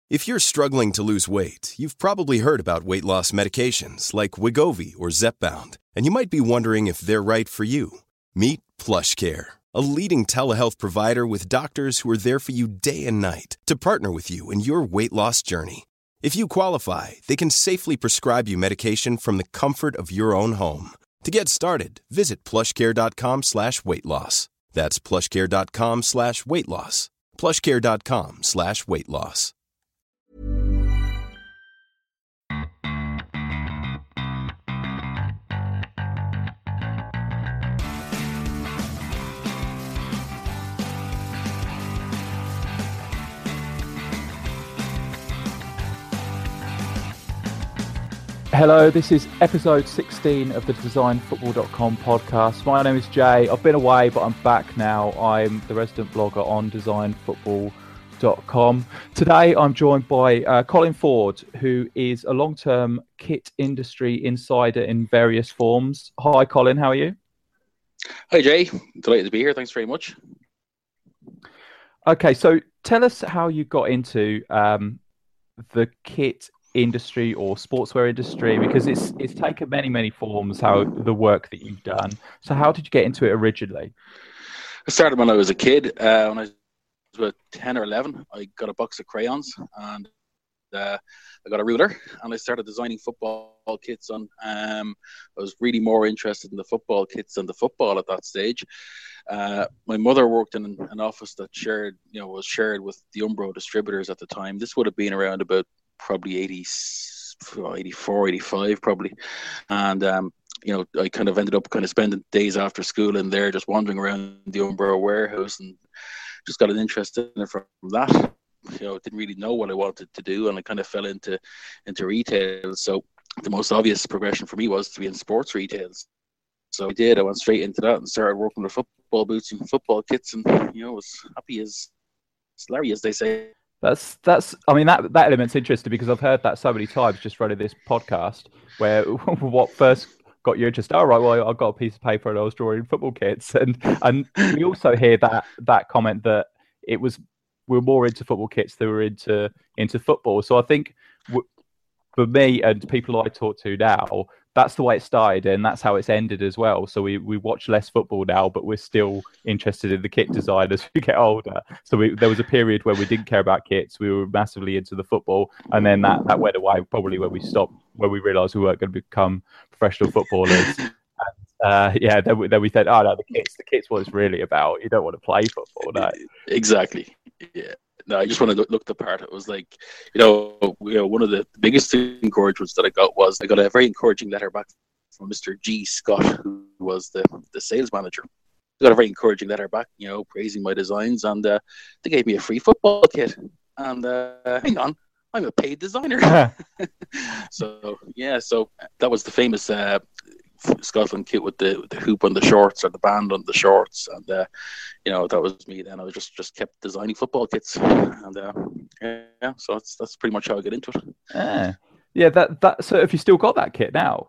If you're struggling to lose weight, you've probably heard about weight loss medications like Wegovy or Zepbound, and you might be wondering if they're right for you. Meet PlushCare, a leading telehealth provider with doctors who are there for you day and night to partner with you in your weight loss journey. If you qualify, they can safely prescribe you medication from the comfort of your own home. To get started, visit plushcare.com/weightloss. That's plushcare.com/weightloss. plushcare.com/weightloss. Hello, this is episode 16 of the designfootball.com podcast. My name is Jay. I've been away, but I'm back now. I'm the resident blogger on designfootball.com. Today, I'm joined by Colin Ford, who is a long-term kit industry insider in various forms. Hi, Colin. How are you? Hi, Jay. Delighted to be here. Thanks very much. Okay, so tell us how you got into the kit industry or sportswear industry, because it's taken many forms, how the work that you've done. So how did you get into it originally? I started when I was a kid. When I was about 10 or 11, I got a box of crayons and I got a ruler and I started designing football kits on. I was really more interested in the football kits than the football at that stage. My mother worked in an office that was shared with the Umbro distributors at the time. This would have been around about probably 84, 85 probably. And, I kind of ended up spending days after school in there, just wandering around the Umbro warehouse, and just got an interest in it from that. Didn't really know what I wanted to do, and I kind of fell into retail. So the most obvious progression for me was to be in sports retail. So I did. I went straight into that and started working with football boots and football kits, and, was happy as Larry, as they say. That element's interesting, because I've heard that so many times just running this podcast, where what first got you interested? Oh, right, well, I got a piece of paper and I was drawing football kits, and we also hear that comment that we're more into football kits than we're into football. So I think for me and people I talk to now, that's the way it started, and that's how it's ended as well. So we watch less football now, but we're still interested in the kit design as we get older. So there was a period where we didn't care about kits. We were massively into the football, and then that went away probably when we stopped, when we realised we weren't going to become professional footballers. And then we said, oh no, the kit's what it's really about. You don't want to play football, no. Exactly. Yeah. No, I just want to look the part. It was like, one of the biggest encouragements that I got was I got a very encouraging letter back from Mr. G. Scott, who was the sales manager. I got a very encouraging letter back, praising my designs, and they gave me a free football kit. And hang on, I'm a paid designer. So that was the famous Scotland kit with the hoop on the shorts, or the band on the shorts, and that was me. Then I just kept designing football kits, and so that's pretty much how I got into it. So have you still got that kit now?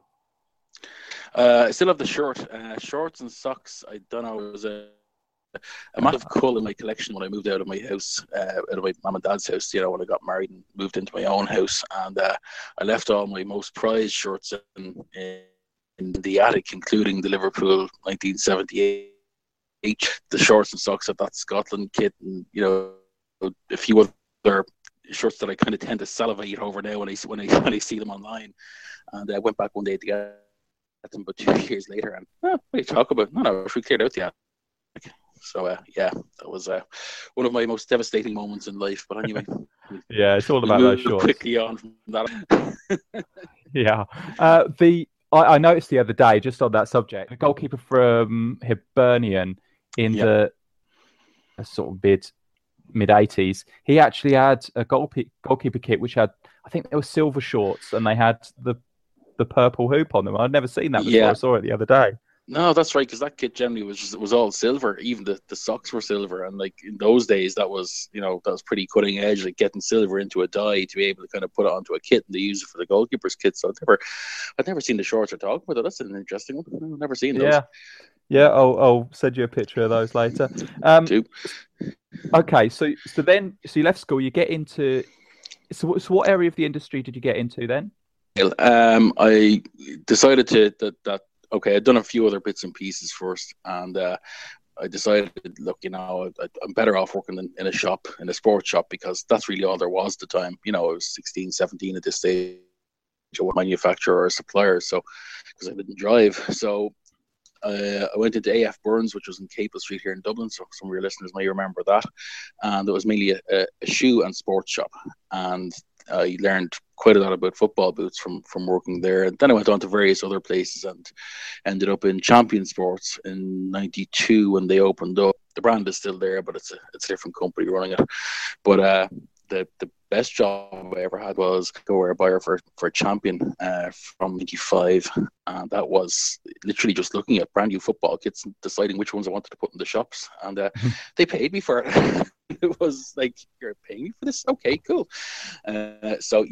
I still have the shorts and socks. I don't know, it was a massive cull in my collection when I moved out of my house, out of my mum and dad's house, when I got married and moved into my own house, and I left all my most prized shorts in the attic, including the Liverpool 1978, the shorts and socks of that Scotland kit, and a few other shirts that I kind of tend to salivate over now when I see them online. And I went back one day to get them, but 2 years later, and what do you talk about? No, we cleared out the attic. So that was one of my most devastating moments in life. But anyway, yeah, it's all about those shorts. Quickly on from that. Yeah, I noticed the other day, just on that subject, the goalkeeper from Hibernian in the sort of mid-80s, he actually had a goalkeeper kit which had, I think there were silver shorts, and they had the purple hoop on them. I'd never seen that before. Yeah. I saw it the other day. No, that's right, because that kit generally was all silver. Even the socks were silver, and like in those days, that was pretty cutting edge. Like getting silver into a dye to be able to kind of put it onto a kit, and they use it for the goalkeeper's kit. So I'd never seen the shorts or talk about it. That's an interesting one. I've never seen those. Yeah. I'll send you a picture of those later. Okay, so you left school. You get into So what area of the industry did you get into then? I decided that okay, I'd done a few other bits and pieces first, and I decided, look, I'm better off working in a shop, in a sports shop, because that's really all there was at the time. I was 16, 17 at this stage. I was a manufacturer or a supplier, so because I didn't drive. So I went into AF Burns, which was in Capel Street here in Dublin, so some of your listeners may remember that. And it was mainly a shoe and sports shop. And I learned quite a lot about football boots from working there. And then I went on to various other places and ended up in Champion Sports in '92 when they opened up. The brand is still there, but it's a different company running it. But the best job I ever had was go wear a buyer for Champion from '95, and that was literally just looking at brand new football kits and deciding which ones I wanted to put in the shops, and they paid me for it. It was like, you're paying me for this? Okay, cool. So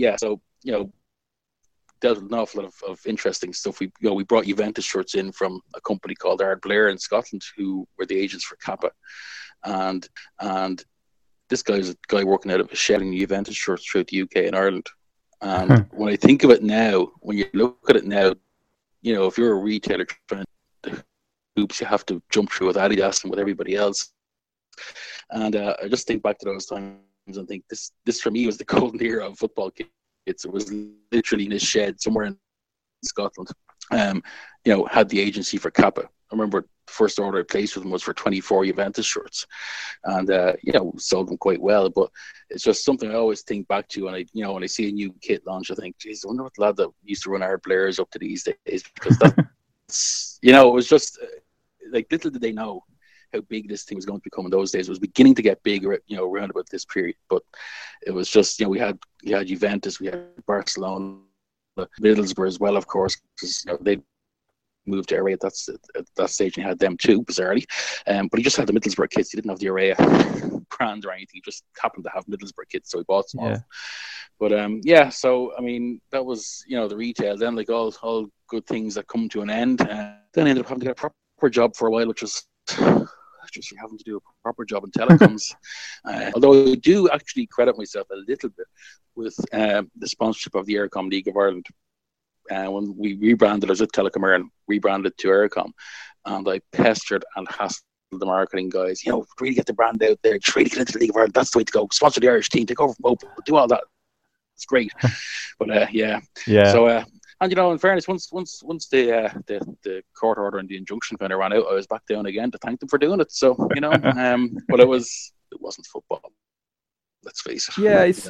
dealt with an awful lot of interesting stuff. We brought Juventus shirts in from a company called Ard Blair in Scotland, who were the agents for Kappa, and this guy was a guy working out of a shed in Juventus shirts throughout the UK and Ireland. And when I think of it now, when you look at it now, if you're a retailer trying to hoops you have to jump through with Adidas and with everybody else. And I just think back to those times and think this for me was the golden era of football kits. It was literally in a shed somewhere in Scotland. Had the agency for Kappa. I remember the first order I placed with them was for 24 Juventus shirts, and sold them quite well. But it's just something I always think back to when I see a new kit launch. I think, geez, I wonder what the lad that used to run Ard Blair is up to these days, because that's it was just like, little did they know how big this thing was going to become in those days. It was beginning to get big, around about this period. But it was just, we had Juventus, we had Barcelona, Middlesbrough as well, of course, because they moved to Array at that stage, and he had them too, bizarrely. But he just had the Middlesbrough kits. He didn't have the Array brand or anything. He just happened to have Middlesbrough kits, so he bought some off. But so I mean, that was the retail. Then, like all good things that come to an end. Then I ended up having to get a proper job for a while, which was just having to do a proper job in telecoms. Although I do actually credit myself a little bit with the sponsorship of the Eircom League of Ireland. When we rebranded, I was at Telecom Ireland, rebranded to Eircom, and I pestered and hassled the marketing guys, really get the brand out there, just really get into the League of Ireland, that's the way to go, sponsor the Irish team, take over from Opel, do all that. It's great. But yeah. So and in fairness, once the court order and the injunction kind of ran out, I was back down again to thank them for doing it. So but it wasn't football. Let's face it. Yeah, it's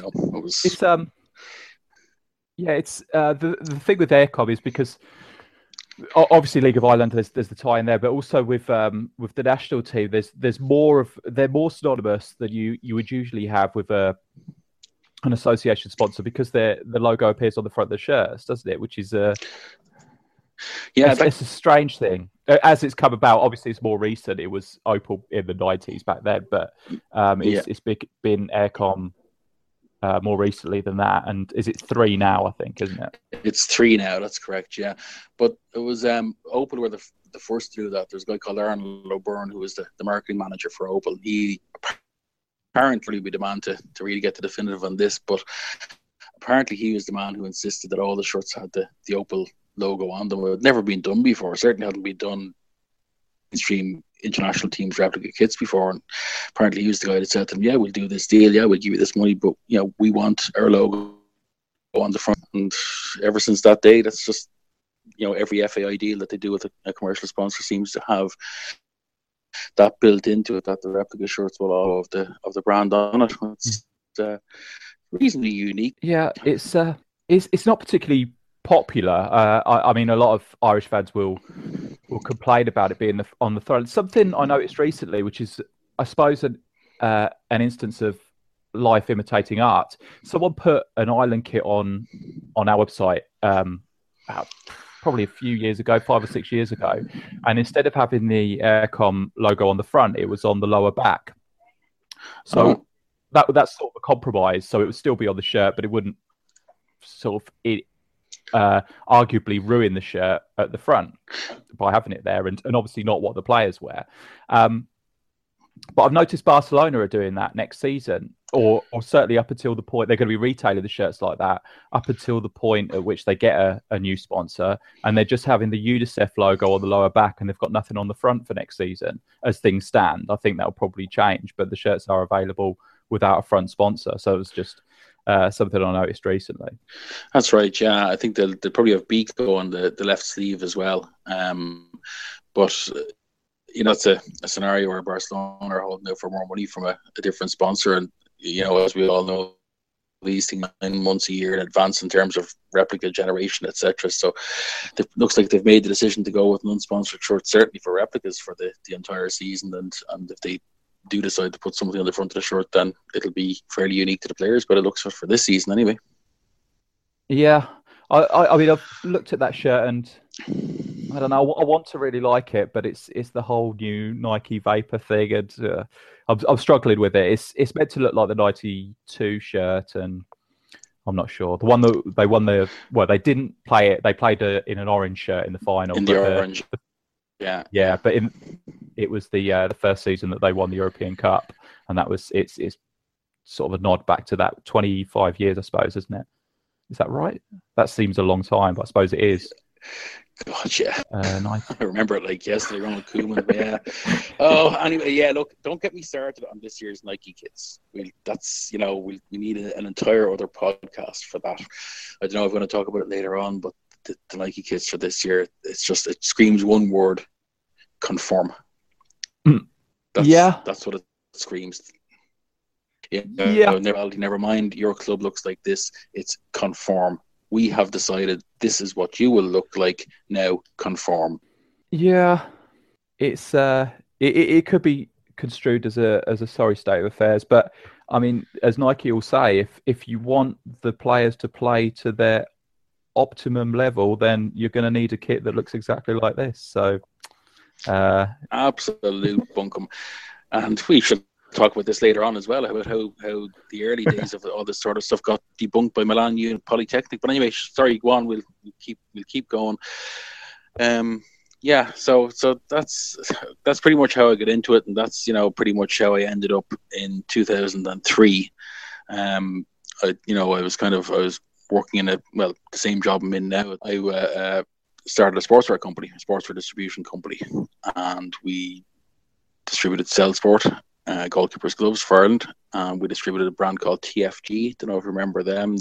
the thing with Eircom is because obviously League of Ireland, there's the tie in there, but also with the national team, they're more synonymous than you would usually have with an association sponsor, because the logo appears on the front of the shirts, doesn't it? Which is it's a strange thing as it's come about. Obviously, it's more recent. It was Opel in the 90s back then, but it's been Eircom more recently than that. And is it 3 now? I think, isn't it? It's 3 now. That's correct. Yeah, but it was Opel were the first to do that. There's a guy called Aaron O'Byrne who was the marketing manager for Opel. He apparently be the man to really get the definitive on this, but apparently he was the man who insisted that all the shirts had the Opel logo on them. It had never been done before. Certainly hadn't been done mainstream international teams replica kits before. And apparently he was the guy that said to them, yeah, we'll do this deal, yeah, we'll give you this money, but we want our logo on the front. And ever since that day, that's just every FAI deal that they do with a commercial sponsor seems to have that built into it, that the replica shirts will all of the brand on it. It's reasonably unique. Yeah, it's not particularly popular. I mean, a lot of Irish fans will complain about it being on the front. Something I noticed recently, which is, I suppose, an instance of life imitating art. Someone put an Ireland kit on our website probably a few years ago, 5 or 6 years ago, and instead of having the Eircom logo on the front, it was on the lower back. So that's sort of a compromise. So it would still be on the shirt, but it wouldn't arguably ruin the shirt at the front by having it there, and obviously not what the players wear. But I've noticed Barcelona are doing that next season. or certainly up until the point they're going to be retailing the shirts like that, up until the point at which they get a new sponsor, and they're just having the UNICEF logo on the lower back, and they've got nothing on the front for next season. As things stand, I think that'll probably change, but the shirts are available without a front sponsor. So it's just something I noticed recently. That's right. Yeah, I think they'll probably have Biko on the left sleeve as well. But it's a scenario where Barcelona are holding out for more money from a different sponsor, and as we all know, these things 9 months a year in advance in terms of replica generation, etc. So it looks like they've made the decision to go with an unsponsored shirt, certainly for replicas for the entire season, and if they do decide to put something on the front of the shirt, then it'll be fairly unique to the players, but it looks for this season anyway. Yeah, I mean, I've looked at that shirt and I don't know. I want to really like it, but it's the whole new Nike Vapor thing, and I'm struggling with it. It's meant to look like the 92 shirt, and I'm not sure. The one that they won they didn't play it. They played in an orange shirt in the final. In the orange. Yeah, but it was the first season that they won the European Cup, and it's sort of a nod back to that 25 years, I suppose, isn't it? Is that right? That seems a long time, but I suppose it is. God, yeah. Nice. I remember it like yesterday, Ronald Koeman. Yeah. Oh, anyway, yeah. Look, don't get me started on this year's Nike kits. We need an entire other podcast for that. I don't know if we're going to talk about it later on, but the Nike kits for this year, it screams one word: conform. That's what it screams. Yeah. Never mind. Your club looks like this. It's conform. We have decided this is what you will look like. Now conform. Yeah, it's it could be construed as a sorry state of affairs, but I mean, as Nike will say, if you want the players to play to their optimum level, then you're going to need a kit that looks exactly like this. So, absolute bunkum, and we should talk about this later on as well, about how the early days of all this sort of stuff got debunked by Milan Polytechnic. But anyway, sorry, go on. We'll keep going. Yeah. So that's pretty much how I got into it, and that's pretty much how I ended up in 2003. I was working in the same job I'm in now. I started a sportswear company, a sportswear distribution company, and we distributed Cellsport, goalkeepers gloves for Ireland. We distributed a brand called TFG. Don't know if you remember them.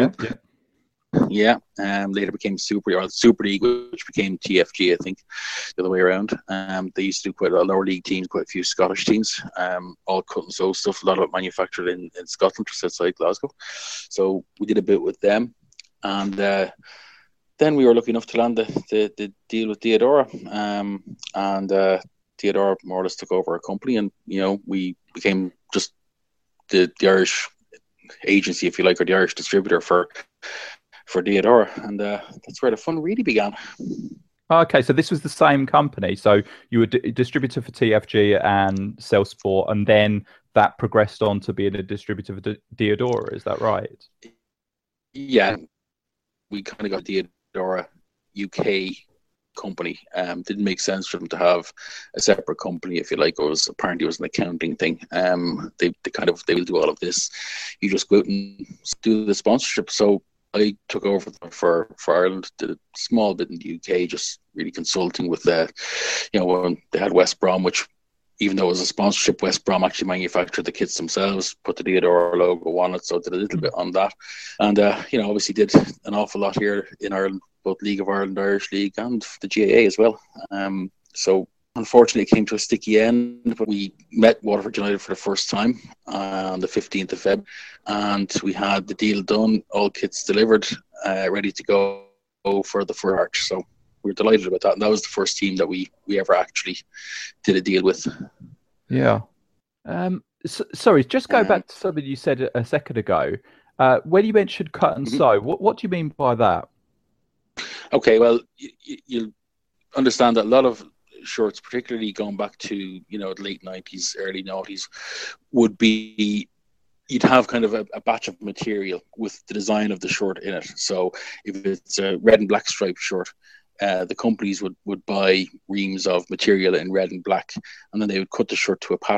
Later became Super League, which became TFG, I think, the other way around. They used to do quite a lot of lower league teams, quite a few Scottish teams, all cut and sew stuff. A lot of it manufactured in Scotland, just outside Glasgow. So we did a bit with them, and then we were lucky enough to land the deal with Diadora, and Diadora more or less took over our company, and we became just the Irish agency, if you like, or the Irish distributor for Diadora, and that's where the fun really began. Okay, so this was the same company. So you were distributor for TFG and Cellsport, and then that progressed on to being a distributor for Diadora. Is that right? Yeah, we kind of got Diadora UK company. Didn't make sense for them to have a separate company, if you like. It was an accounting thing. They will do all of this. You just go out and do the sponsorship. So I took over for Ireland, did a small bit in the UK, just really consulting with when they had West Brom, which, even though it was a sponsorship, West Brom actually manufactured the kits themselves, put the Diadora logo on it, so I did a little bit on that. And, obviously did an awful lot here in Ireland, both League of Ireland, Irish League, and the GAA as well. So unfortunately, it came to a sticky end, but we met Waterford United for the first time on the 15th of February, and we had the deal done, all kits delivered, ready to go for the Fur Arch. So we were delighted about that, and that was the first team that we ever actually did a deal with. Yeah. Sorry, just go back to something you said a second ago. When you mentioned cut and sew, what do you mean by that? Okay, well, you'll understand that a lot of shirts, particularly going back to the late 90s, early 90s, would be, you'd have kind of a batch of material with the design of the shirt in it. So if it's a red and black striped shirt, the companies would buy reams of material in red and black, and then they would cut the shirt to a pattern,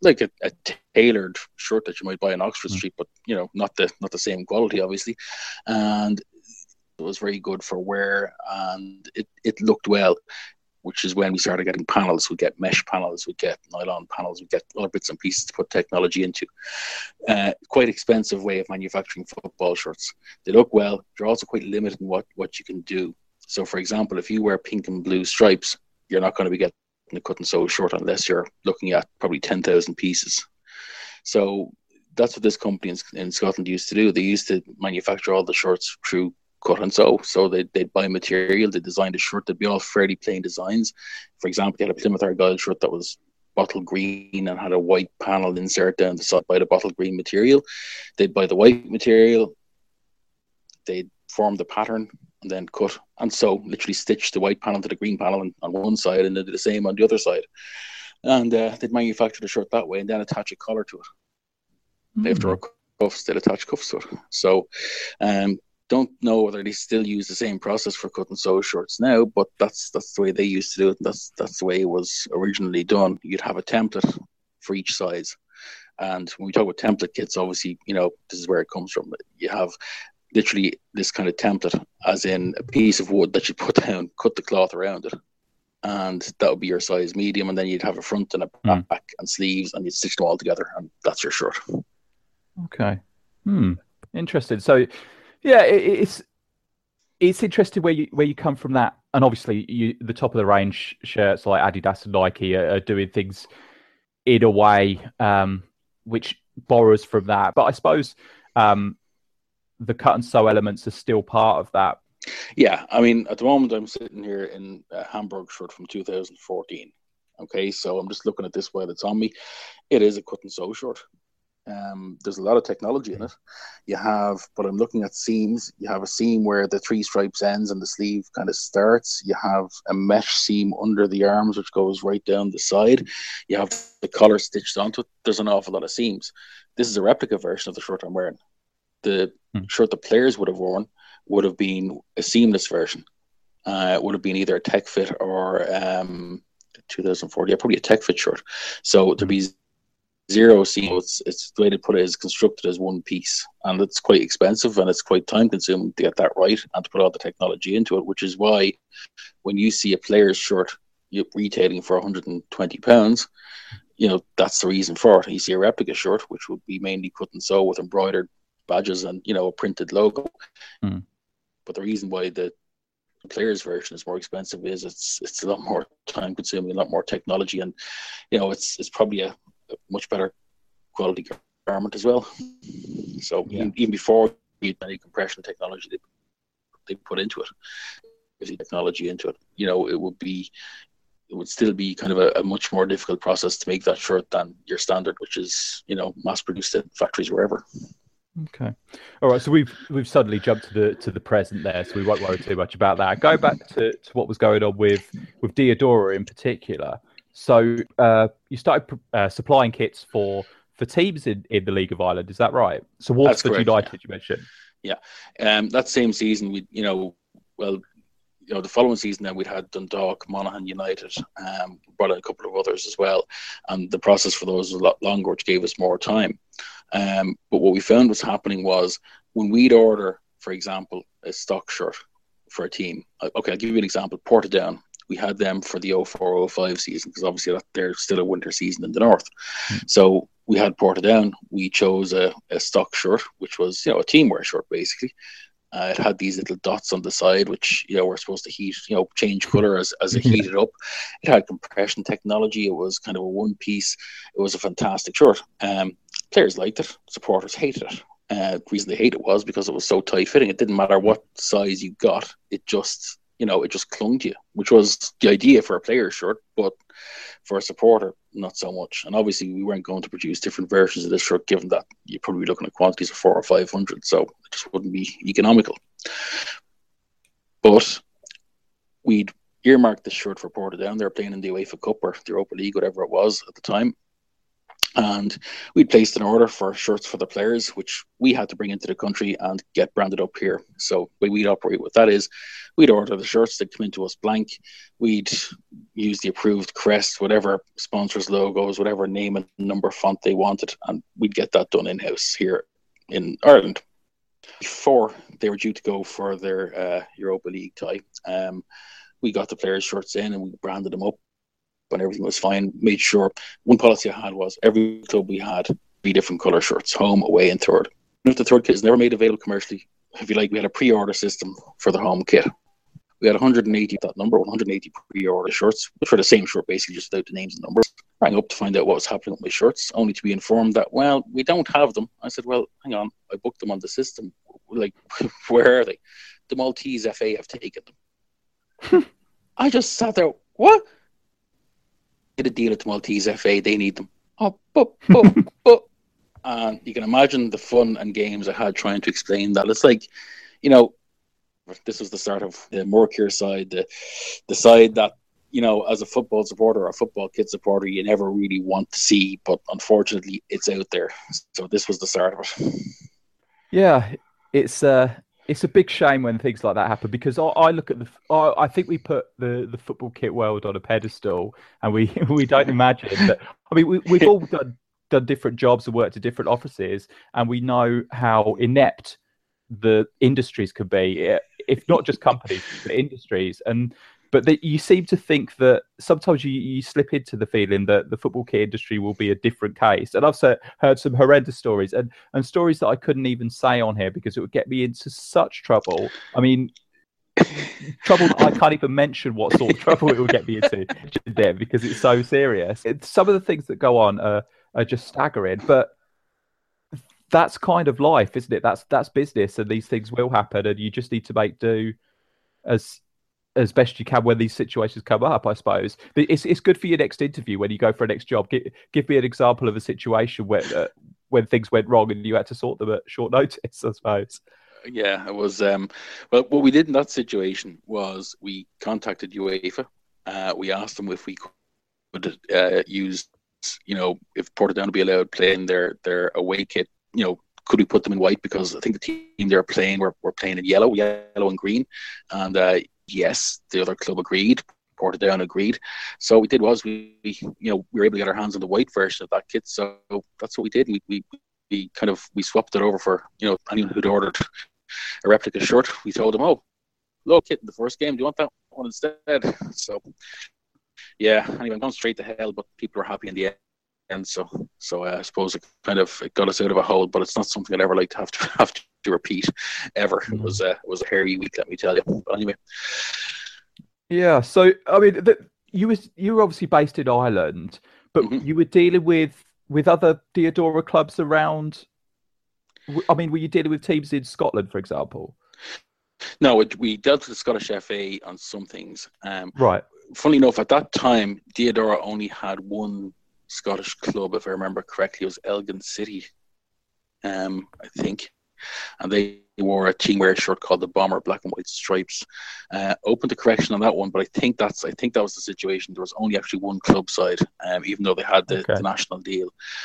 like a tailored shirt that you might buy in Oxford Street, but not the same quality, obviously. And it was very good for wear, and it looked well, which is when we started getting panels. We get mesh panels, we get nylon panels, we get other bits and pieces to put technology into. Quite expensive way of manufacturing football shirts. They look well. They're also quite limited in what you can do. So, for example, if you wear pink and blue stripes, you're not going to be getting a cut and sew shirt unless you're looking at probably 10,000 pieces. So that's what this company in Scotland used to do. They used to manufacture all the shirts through cut and sew. So they'd buy material, they designed a shirt, they'd be all fairly plain designs. For example, they had a Plymouth Argyle shirt that was bottle green and had a white panel insert down the side by the bottle green material. They'd buy the white material, they'd form the pattern and then cut and sew, literally stitch the white panel to the green panel on one side and then do the same on the other side. And they'd manufacture the shirt that way and then attach a collar to it. After cuffs, they'd attach cuffs to it. So don't know whether they still use the same process for cut and sew shirts now, but that's the way they used to do it. That's the way it was originally done. You'd have a template for each size. And when we talk about template kits, obviously, this is where it comes from. You have literally this kind of template, as in a piece of wood that you put down, cut the cloth around it, and that would be your size medium. And then you'd have a front and a back and sleeves, and you'd stitch them all together, and that's your shirt. Okay. Interesting. So, yeah, it's interesting where you come from that, and obviously the top of the range shirts like Adidas and Nike are doing things in a way which borrows from that. But I suppose the cut and sew elements are still part of that. Yeah, I mean, at the moment I'm sitting here in a Hamburg shirt from 2014. Okay, so I'm just looking at this while it's on me. It is a cut and sew shirt. There's a lot of technology in it. But I'm looking at seams. You have a seam where the three stripes ends and the sleeve kind of starts. You have a mesh seam under the arms, which goes right down the side. You have the collar stitched onto it. There's an awful lot of seams. This is a replica version of the shirt I'm wearing. The shirt the players would have worn would have been a seamless version. It would have been either a Tech Fit or 2004. Yeah, probably a Tech Fit shirt. So there'd be zero seam. It's the way to put it is constructed as one piece, and it's quite expensive and it's quite time consuming to get that right and to put all the technology into it, which is why when you see a player's shirt retailing for £120, that's the reason for it. You see a replica shirt, which would be mainly cut and sew with embroidered badges and a printed logo. But the reason why the player's version is more expensive is it's a lot more time consuming, a lot more technology, and it's probably a much better quality garment as well. So even before you had any compression technology they put into it, technology into it, it would still be kind of a much more difficult process to make that shirt than your standard, which is mass produced in factories wherever. Okay, all right. So we've suddenly jumped to the present there, so we won't worry too much about that. Go back to what was going on with Diadora in particular. So you started supplying kits for teams in the League of Ireland, is that right? So Waterford United, you mentioned. Yeah, that same season the following season then we'd had Dundalk, Monaghan United, brought in a couple of others as well, and the process for those was a lot longer, which gave us more time. But what we found was happening was when we'd order, for example, a stock shirt for a team. Okay, I'll give you an example. Portadown. We had them for the 04-05 season because obviously they're still a winter season in the north. So we had Portadown. We chose a stock shirt, which was a teamwear shirt basically. It had these little dots on the side, which were supposed to heat, change color as it heated up. It had compression technology. It was kind of a one piece. It was a fantastic shirt. Players liked it. Supporters hated it. The reason they hated it was because it was so tight fitting. It didn't matter what size you got. It just clung to you, which was the idea for a player's shirt, but for a supporter, not so much. And obviously, we weren't going to produce different versions of this shirt, given that you're probably looking at quantities of 400 or 500, so it just wouldn't be economical. But we'd earmarked this shirt for Portadown. They were playing in the UEFA Cup or the Europa League, whatever it was at the time. And we'd placed an order for shirts for the players, which we had to bring into the country and get branded up here. So the way we'd operate with that is we'd order the shirts, they'd come into us blank. We'd use the approved crest, whatever sponsors' logos, whatever name and number font they wanted, and we'd get that done in-house here in Ireland. Before they were due to go for their Europa League tie, we got the players' shirts in and we branded them up. And everything was fine. Made sure one policy I had was every club we had 3 different colour shirts, home, away, and third. If the third kit is never made available commercially, if you like, we had a pre-order system for the home kit. We had 180, that number, 180 pre-order shirts for the same shirt, basically just without the names and numbers. I rang up to find out what was happening with my shirts, only to be informed that, well, we don't have them. I said, well, hang on, I booked them on the system. Like, where are they? The Maltese FA have taken them. I just sat there, what? Did a deal at the Maltese FA, they need them. And you can imagine the fun and games I had trying to explain that. It's like, this was the start of the Morecure side, the side that, as a football supporter or a football kid supporter, you never really want to see, but unfortunately it's out there. So this was the start of it. Yeah, it's a big shame when things like that happen, because I look at I think we put the football kit world on a pedestal, and we don't imagine that. I mean, we've all done different jobs and worked at different offices, and we know how inept the industries could be, if not just companies, but industries. But you seem to think that sometimes you slip into the feeling that the football kit industry will be a different case. And I've heard some horrendous stories and stories that I couldn't even say on here because it would get me into such trouble. I mean, trouble that I can't even mention what sort of trouble it will get me into there, because it's so serious. Some of the things that go on are just staggering, but that's kind of life, isn't it? That's business, and these things will happen, and you just need to make do as best you can when these situations come up, I suppose. But it's good for your next interview when you go for a next job. Give me an example of a situation where when things went wrong and you had to sort them at short notice, I suppose. Yeah, it was. Well, what we did in that situation was we contacted UEFA. We asked them if we could use, if Portadown would be allowed playing their away kit, could we put them in white, because I think the team they're playing were playing in yellow and green, and yes, the other club agreed. Portadown agreed. So what we did was we were able to get our hands on the white version of that kit. So that's what we did. We swapped it over for anyone who'd ordered a replica shirt. We told them, oh, look, kit in the first game. Do you want that one instead? So yeah. Anyway, I'm going straight to hell, but people were happy in the end. So I suppose it got us out of a hole, but it's not something I'd ever like to have to repeat ever. Mm-hmm. It was a hairy week, let me tell you. But anyway. Yeah. So I mean, you were obviously based in Ireland, but mm-hmm. you were dealing with other Diadora clubs around. I mean, were you dealing with teams in Scotland, for example? No, we dealt with the Scottish FA on some things. Right. Funnily enough, at that time, Diadora only had one Scottish club, if I remember correctly. It was Elgin City, I think. And they wore a teamwear shirt called the Bomber, black and white stripes. Open to correction on that one, but I think that was the situation. There was only actually one club side, even though they had the national deal.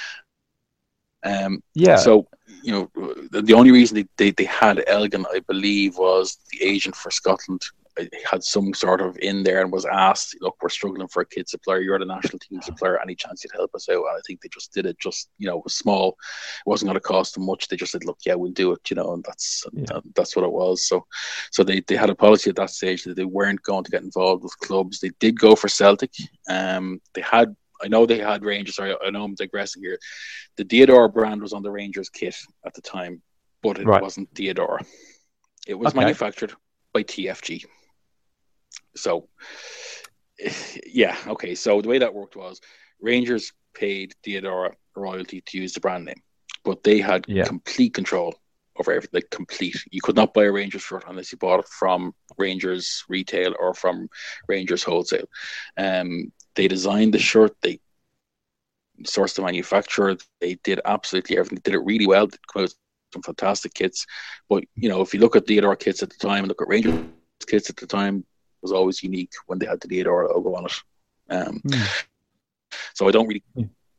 Yeah. So the only reason they had Elgin, I believe, was the agent for Scotland had some sort of in there and was asked, look, we're struggling for a kid supplier. You're the national team supplier. Any chance you'd help us out? And I think they just did it. It was small. It wasn't going to cost them much. They just said, look, yeah, we'll do it. And that's what it was. So they had a policy at that stage that they weren't going to get involved with clubs. They did go for Celtic. I know they had Rangers. Sorry, I know I'm digressing here. The Diadora brand was on the Rangers kit at the time, but it wasn't Diadora. It was manufactured by TFG. So, yeah, okay. So the way that worked was Rangers paid Diadora a royalty to use the brand name, but they had complete control over everything. Like complete. You could not buy a Rangers shirt unless you bought it from Rangers retail or from Rangers wholesale. They designed the shirt. They sourced the manufacturer. They did absolutely everything. They did it really well. They came out with some fantastic kits. But if you look at Diadora kits at the time and look at Rangers kits at the time, was always unique when they had the Diadora logo on it. So I don't really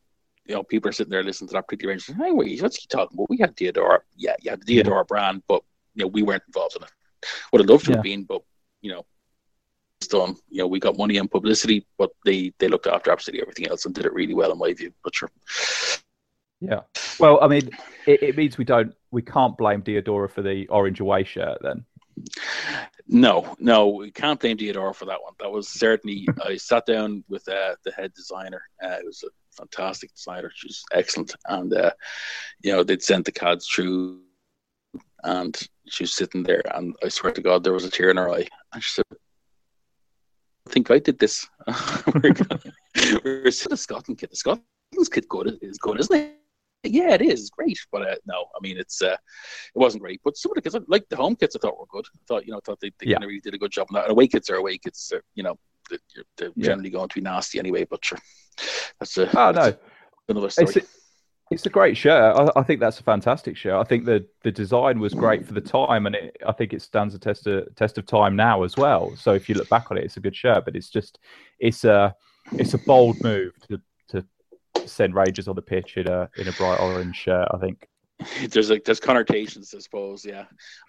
people are sitting there listening to that Pretty Range. Hey, wait, what's he talking about? We had Diodora. Yeah, you had the Diodora brand, but we weren't involved in it. Would have loved to have been, but it's done. We got money and publicity, but they looked after absolutely everything else and did it really well, in my view. But sure. Yeah. Well, I mean, it means we can't blame Diodora for the orange away shirt then. No, we can't blame Diodora for that one. That was certainly, I sat down with the head designer. It was a fantastic designer. She was excellent. And, they'd sent the CADs through and she was sitting there and I swear to God, there was a tear in her eye. And she said, I think I did this. We're still a Scotland kit. The Scotland's kit is good, isn't it? Yeah, it is. It's great. But no, I mean, it wasn't great. But some of the kits, like the home kits, I thought were good. I thought they kind of really did a good job on that. And away kits are away kits. They're generally going to be nasty anyway. But sure, that's another story. It's a great shirt. I think that's a fantastic shirt. I think the design was great for the time, and I think it stands a test of time now as well. So if you look back on it, it's a good shirt. But it's a bold move to send Rangers on the pitch in a bright orange shirt. I think there's connotations, I suppose. Yeah.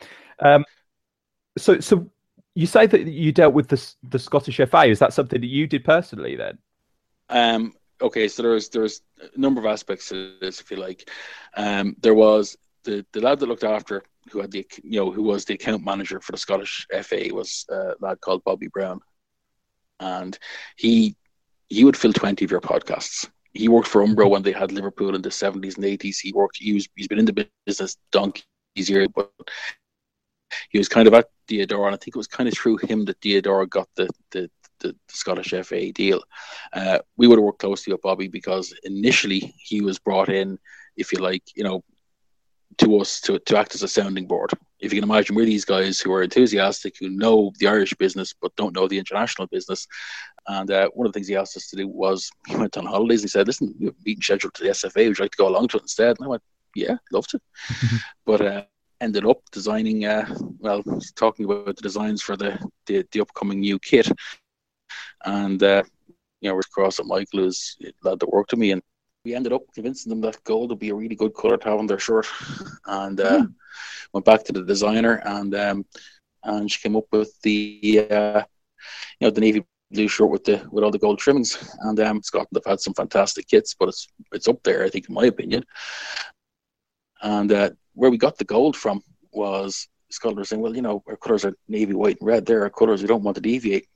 So you say that you dealt with the Scottish FA. Is that something that you did personally then? Okay, so there's a number of aspects to this, if you like. There was the lad that looked after, who was the account manager for the Scottish FA, was a lad called Bobby Brown, and he would fill 20 of your podcasts. He worked for Umbro when they had Liverpool in the 70s and 80s. He's been in the business donkey's years, but he was kind of at Diodora, and I think it was kind of through him that Diodora got the Scottish FA deal. We would have worked closely with Bobby because initially he was brought in, if you like, to us to act as a sounding board. If you can imagine, we're these guys who are enthusiastic, who know the Irish business but don't know the international business. And one of the things he asked us to do was, he went on holidays and he said, listen, we have a meeting scheduled to the SFA, would you like to go along to it instead? And I went, yeah, love to. But ended up designing, talking about the designs for the upcoming new kit. And we're across at Michael, who's a lad that worked with me, and we ended up convincing them that gold would be a really good colour to have on their shirt. And went back to the designer, and she came up with the navy blue shirt with all the gold trimmings. And Scotland have had some fantastic kits, but it's up there, I think, in my opinion. And where we got the gold from was Scotland were saying, well, our colours are navy, white, and red. They're our colours. We don't want to deviate.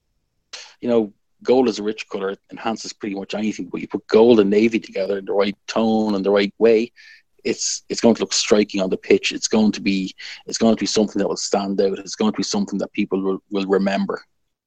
Gold is a rich colour. It enhances pretty much anything. But you put gold and navy together in the right tone and the right way, it's going to look striking on the pitch. It's going to be something that will stand out. It's going to be something that people will remember.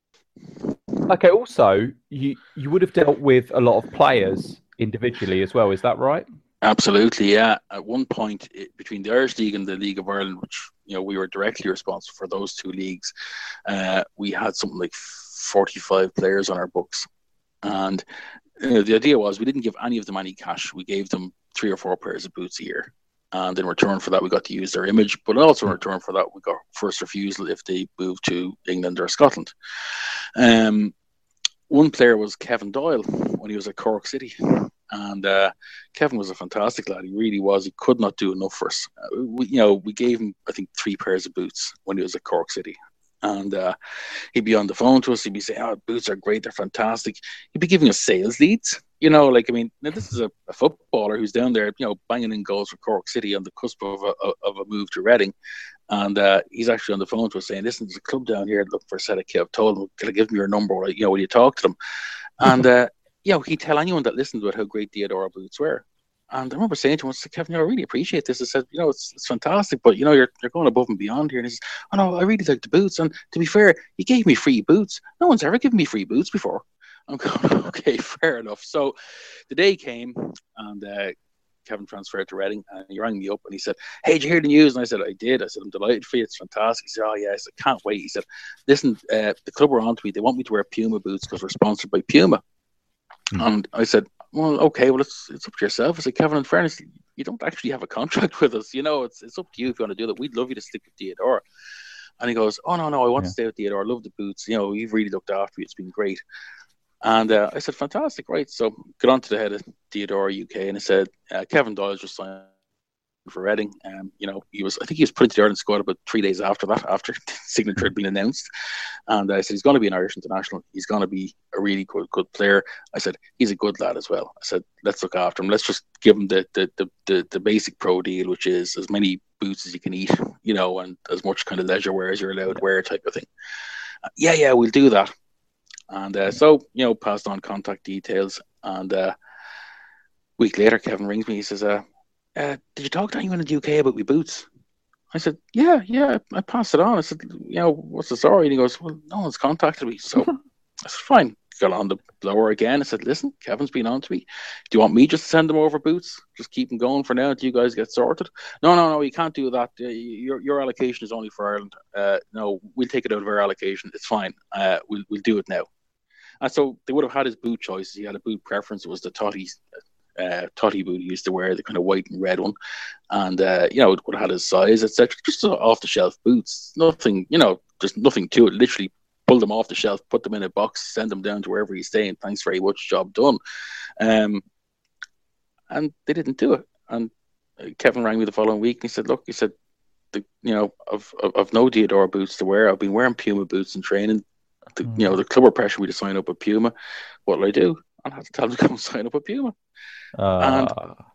Okay. Also, you would have dealt with a lot of players individually as well. Is that right? Absolutely, yeah. At one point, between the Irish League and the League of Ireland, which we were directly responsible for those two leagues, we had something like 45 players on our books. And the idea was we didn't give any of them any cash. We gave them 3 or 4 pairs of boots a year. And in return for that, we got to use their image. But also in return for that, we got first refusal if they moved to England or Scotland. One player was Kevin Doyle when he was at Cork City. And Kevin was a fantastic lad. He really was. He could not do enough for us. We gave him, I think, 3 pairs of boots when he was at Cork City. And he'd be on the phone to us. He'd be saying, "Oh, boots are great. They're fantastic." He'd be giving us sales leads. Now this is a footballer who's down there, banging in goals for Cork City on the cusp of a move to Reading. And he's actually on the phone to us saying, "Listen, there's a club down here looking for a set of kit. I've told him, can I give him your number? Will you talk to them?" And he'd tell anyone that listened about how great Diodora boots were. And I remember saying to him, "Kevin, I really appreciate this." I said, it's fantastic, but you're going above and beyond here. And he says, "Oh no, I really like the boots. And to be fair, you gave me free boots. No one's ever given me free boots before." I'm going, okay, fair enough. So the day came, and Kevin transferred to Reading, and he rang me up and he said, "Hey, did you hear the news?" And I said, "I did." I said, "I'm delighted for you. It's fantastic." He said, "Oh yeah." I said, "Can't wait." He said, "Listen, the club are on to me. They want me to wear Puma boots because we're sponsored by Puma." And I said, "Well, okay, well, it's up to yourself." I said, "Kevin, in fairness, you don't actually have a contract with us. It's up to you if you want to do that. We'd love you to stick with Diodora." And he goes, "Oh, no, I want to stay with Diodora. I love the boots. You've really looked after me. It's been great." And I said, fantastic, right? So got on to the head of Diadora UK, and I said, Kevin Doyle just signed for Reading. I think he was put into the Ireland squad about 3 days after that, after the signature had been announced. And I said, he's going to be an Irish international. He's going to be a really good player. I said, he's a good lad as well. I said, let's look after him. Let's just give him the basic pro deal, which is as many boots as you can eat, and as much kind of leisure wear as you're allowed to wear, type of thing. Yeah, we'll do that. And so, passed on contact details. And a week later, Kevin rings me. He says, did you talk to anyone in the UK about my boots? I said, yeah, I passed it on. I said, what's the story? And he goes, well, no one's contacted me. So I said, fine. Got on the blower again. I said, listen, Kevin's been on to me. Do you want me just to send them over boots? Just keep them going for now until you guys get sorted? No, you can't do that. Your allocation is only for Ireland. No, we'll take it out of our allocation. It's fine. We'll do it now. And so they would have had his boot choices. He had a boot preference. It was the Totty boot he used to wear, the kind of white and red one, and it would have had his size, etc. Just off the shelf boots, nothing, just nothing to it. Literally pull them off the shelf, put them in a box, send them down to wherever he's staying. Thanks very much, job done. And they didn't do it. And Kevin rang me the following week and he said, look, I've no Diadora boots to wear. I've been wearing Puma boots in training. The club were pressuring me to sign up with Puma. What'll I do? I had to tell them to come sign up with Puma. And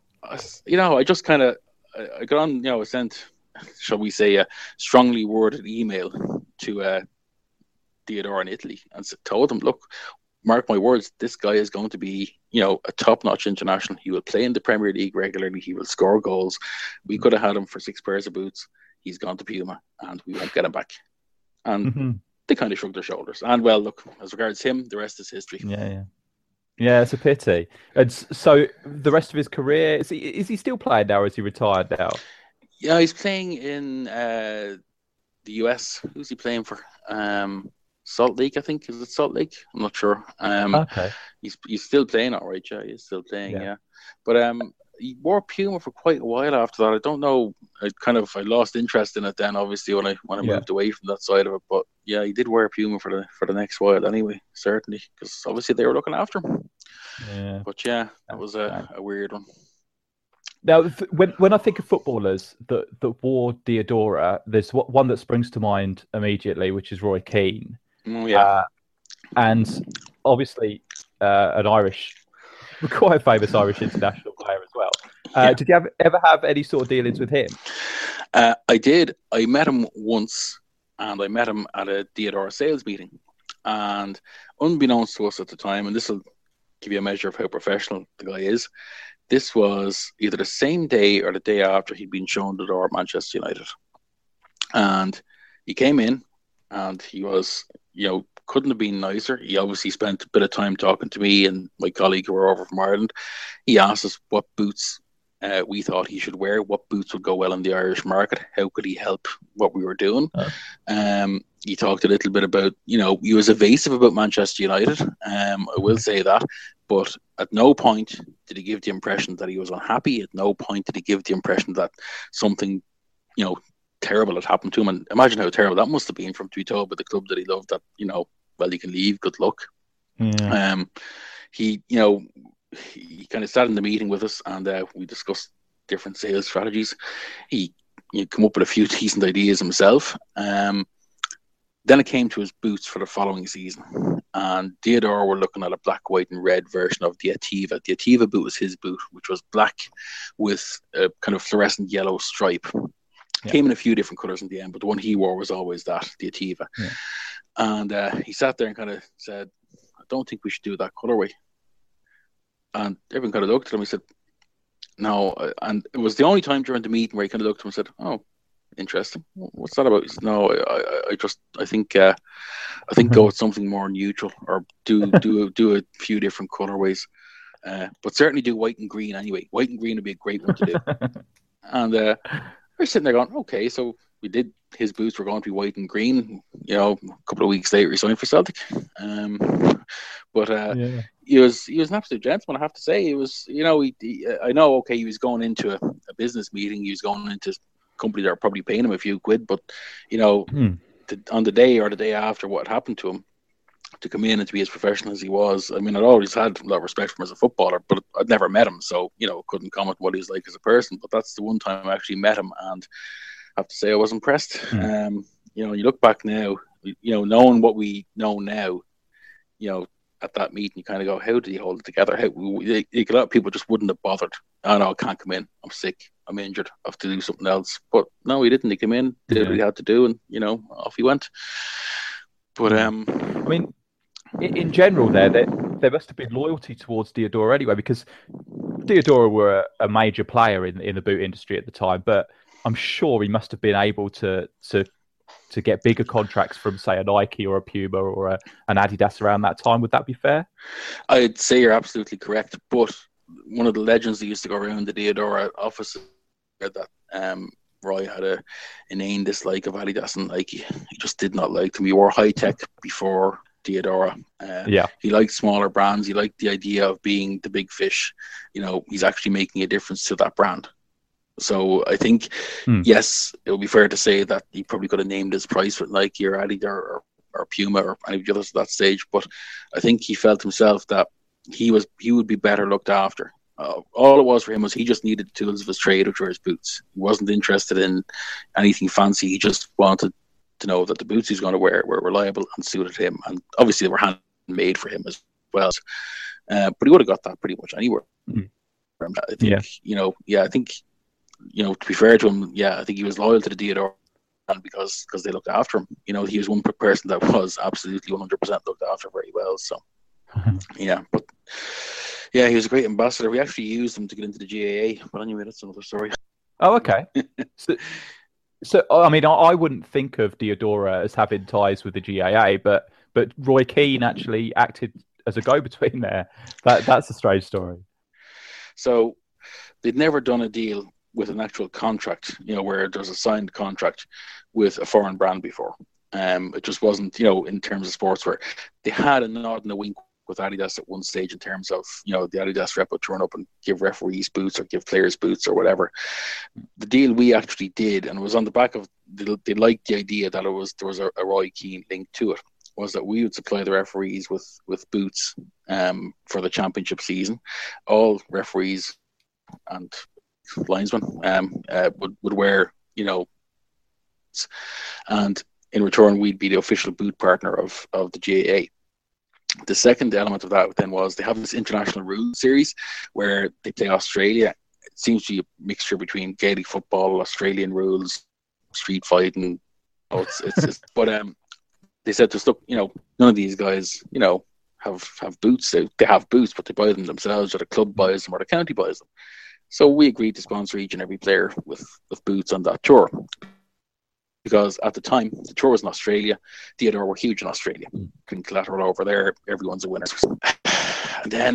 I just kind of I got on, I sent, shall we say, a strongly worded email to Diadora in Italy and told them, look, mark my words, this guy is going to be, a top-notch international. He will play in the Premier League regularly. He will score goals. We could have had him for 6 pairs of boots. He's gone to Puma, and we won't get him back. And they kind of shrugged their shoulders. And well, look, as regards him, the rest is history. Yeah, it's a pity. And so the rest of his career, is he still playing now, or is he retired now? Yeah, he's playing in the US. Who's he playing for? Salt Lake, I think. Is it Salt Lake? I'm not sure. Okay. He's still playing, all right, yeah. He's still playing, yeah. But he wore Puma for quite a while after that. I don't know. I lost interest in it then, obviously, when I moved away from that side of it. But yeah, he did wear Puma for the next while anyway, certainly, because obviously they were looking after him. Yeah. But yeah, that was a weird one. Now, when I think of footballers that wore Diadora, there's one that springs to mind immediately, which is Roy Keane. Oh, yeah. And obviously quite a famous Irish international player as well. Did you ever have any sort of dealings with him? I did. I met him once, and I met him at a Diadora sales meeting. And unbeknownst to us at the time, and this will give you a measure of how professional the guy is, this was either the same day or the day after he'd been shown the door at Manchester United. And he came in, and he was, couldn't have been nicer. He obviously spent a bit of time talking to me and my colleague who were over from Ireland. He asked us what boots we thought he should wear, what boots would go well in the Irish market, how could he help what we were doing. He talked a little bit about, he was evasive about Manchester United. I will say that. But at no point did he give the impression that he was unhappy. At no point did he give the impression that something, terrible had happened to him. And imagine how terrible that must have been for him to be told by the club that he loved that, well, you can leave, good luck. Yeah. He kind of sat in the meeting with us, and we discussed different sales strategies. He come up with a few decent ideas himself. Then it came to his boots for the following season, and Diadora were looking at a black, white, and red version of the Ativa. The Ativa boot was his boot, which was black with a kind of fluorescent yellow stripe. Yeah. Came in a few different colours in the end, but the one he wore was always that, the Ativa. Yeah. And he sat there and kind of said, I don't think we should do that colourway. And everyone kind of looked at him and said, no. And it was the only time during the meeting where he kind of looked at him and said, oh, interesting. What's that about? He said, no, I think go with something more neutral, or do a few different colourways. But certainly do white and green anyway. White and green would be a great one to do. And we're sitting there going, okay, so we did. His boots were going to be white and green. A couple of weeks later, he signed for Celtic. But he was an absolute gentleman, I have to say. He was, I know, okay, he was going into a business meeting. He was going into a company that were probably paying him a few quid. But, on the day or the day after what happened to him, to come in and to be as professional as he was. I mean, I'd always had a lot of respect for him as a footballer, but I'd never met him, so couldn't comment what he's like as a person. But that's the one time I actually met him, and I have to say I was impressed. You look back now, knowing what we know now, at that meeting, you kind of go, how did he hold it together? A lot of people just wouldn't have bothered. Oh, no, I can't come in. I'm sick. I'm injured. I have to do something else. But no, he didn't. He came in, did what he had to do, and, off he went. But, I mean, in general there must have been loyalty towards Diadora anyway, because Diadora were a major player in the boot industry at the time, but I'm sure he must have been able to get bigger contracts from, say, a Nike or a Puma or an Adidas around that time. Would that be fair? I'd say you're absolutely correct, but one of the legends that used to go around the Diadora office that Roy had an inane dislike of Adidas and Nike. He just did not like them. He wore high tech before Diadora. He liked smaller brands. He liked the idea of being the big fish. He's actually making a difference to that brand. So I think, yes, it would be fair to say that he probably could have named his price with Nike or Adidas or Puma or any of the others at that stage. But I think he felt himself that he would be better looked after. All it was for him was he just needed the tools of his trade, which were his boots. He wasn't interested in anything fancy. He just wanted to know that the boots he was going to wear were reliable and suited him. And obviously they were handmade for him as well. But he would have got that pretty much anywhere. I think, I think, to be fair to him, I think he was loyal to the Diadora because they looked after him. He was one person that was absolutely 100% looked after very well. So, but he was a great ambassador. We actually used him to get into the GAA, but anyway, that's another story. Oh, okay. So I mean, I wouldn't think of Diadora as having ties with the GAA, but Roy Keane actually acted as a go-between there. That's a strange story. So they'd never done a deal with an actual contract, where there's a signed contract with a foreign brand before. It just wasn't, in terms of sportswear. They had a nod and a wink with Adidas at one stage in terms of, the Adidas rep would turn up and give referees boots or give players boots or whatever. The deal we actually did, and it was on the back of, they liked the idea that there was a Roy Keane link to it, was that we would supply the referees with boots for the championship season. All referees and linesmen would wear, and in return we'd be the official boot partner of the GAA. The second element of that then was they have this international rules series where they play Australia. It seems to be a mixture between Gaelic football, Australian rules, street fighting. But they said just look, none of these guys, have boots. They have boots, but they buy them themselves, or the club buys them, or the county buys them. So we agreed to sponsor each and every player with boots on that tour. Because at the time, the tour was in Australia. Diadora were huge in Australia. Putting collateral over there, everyone's a winner. And then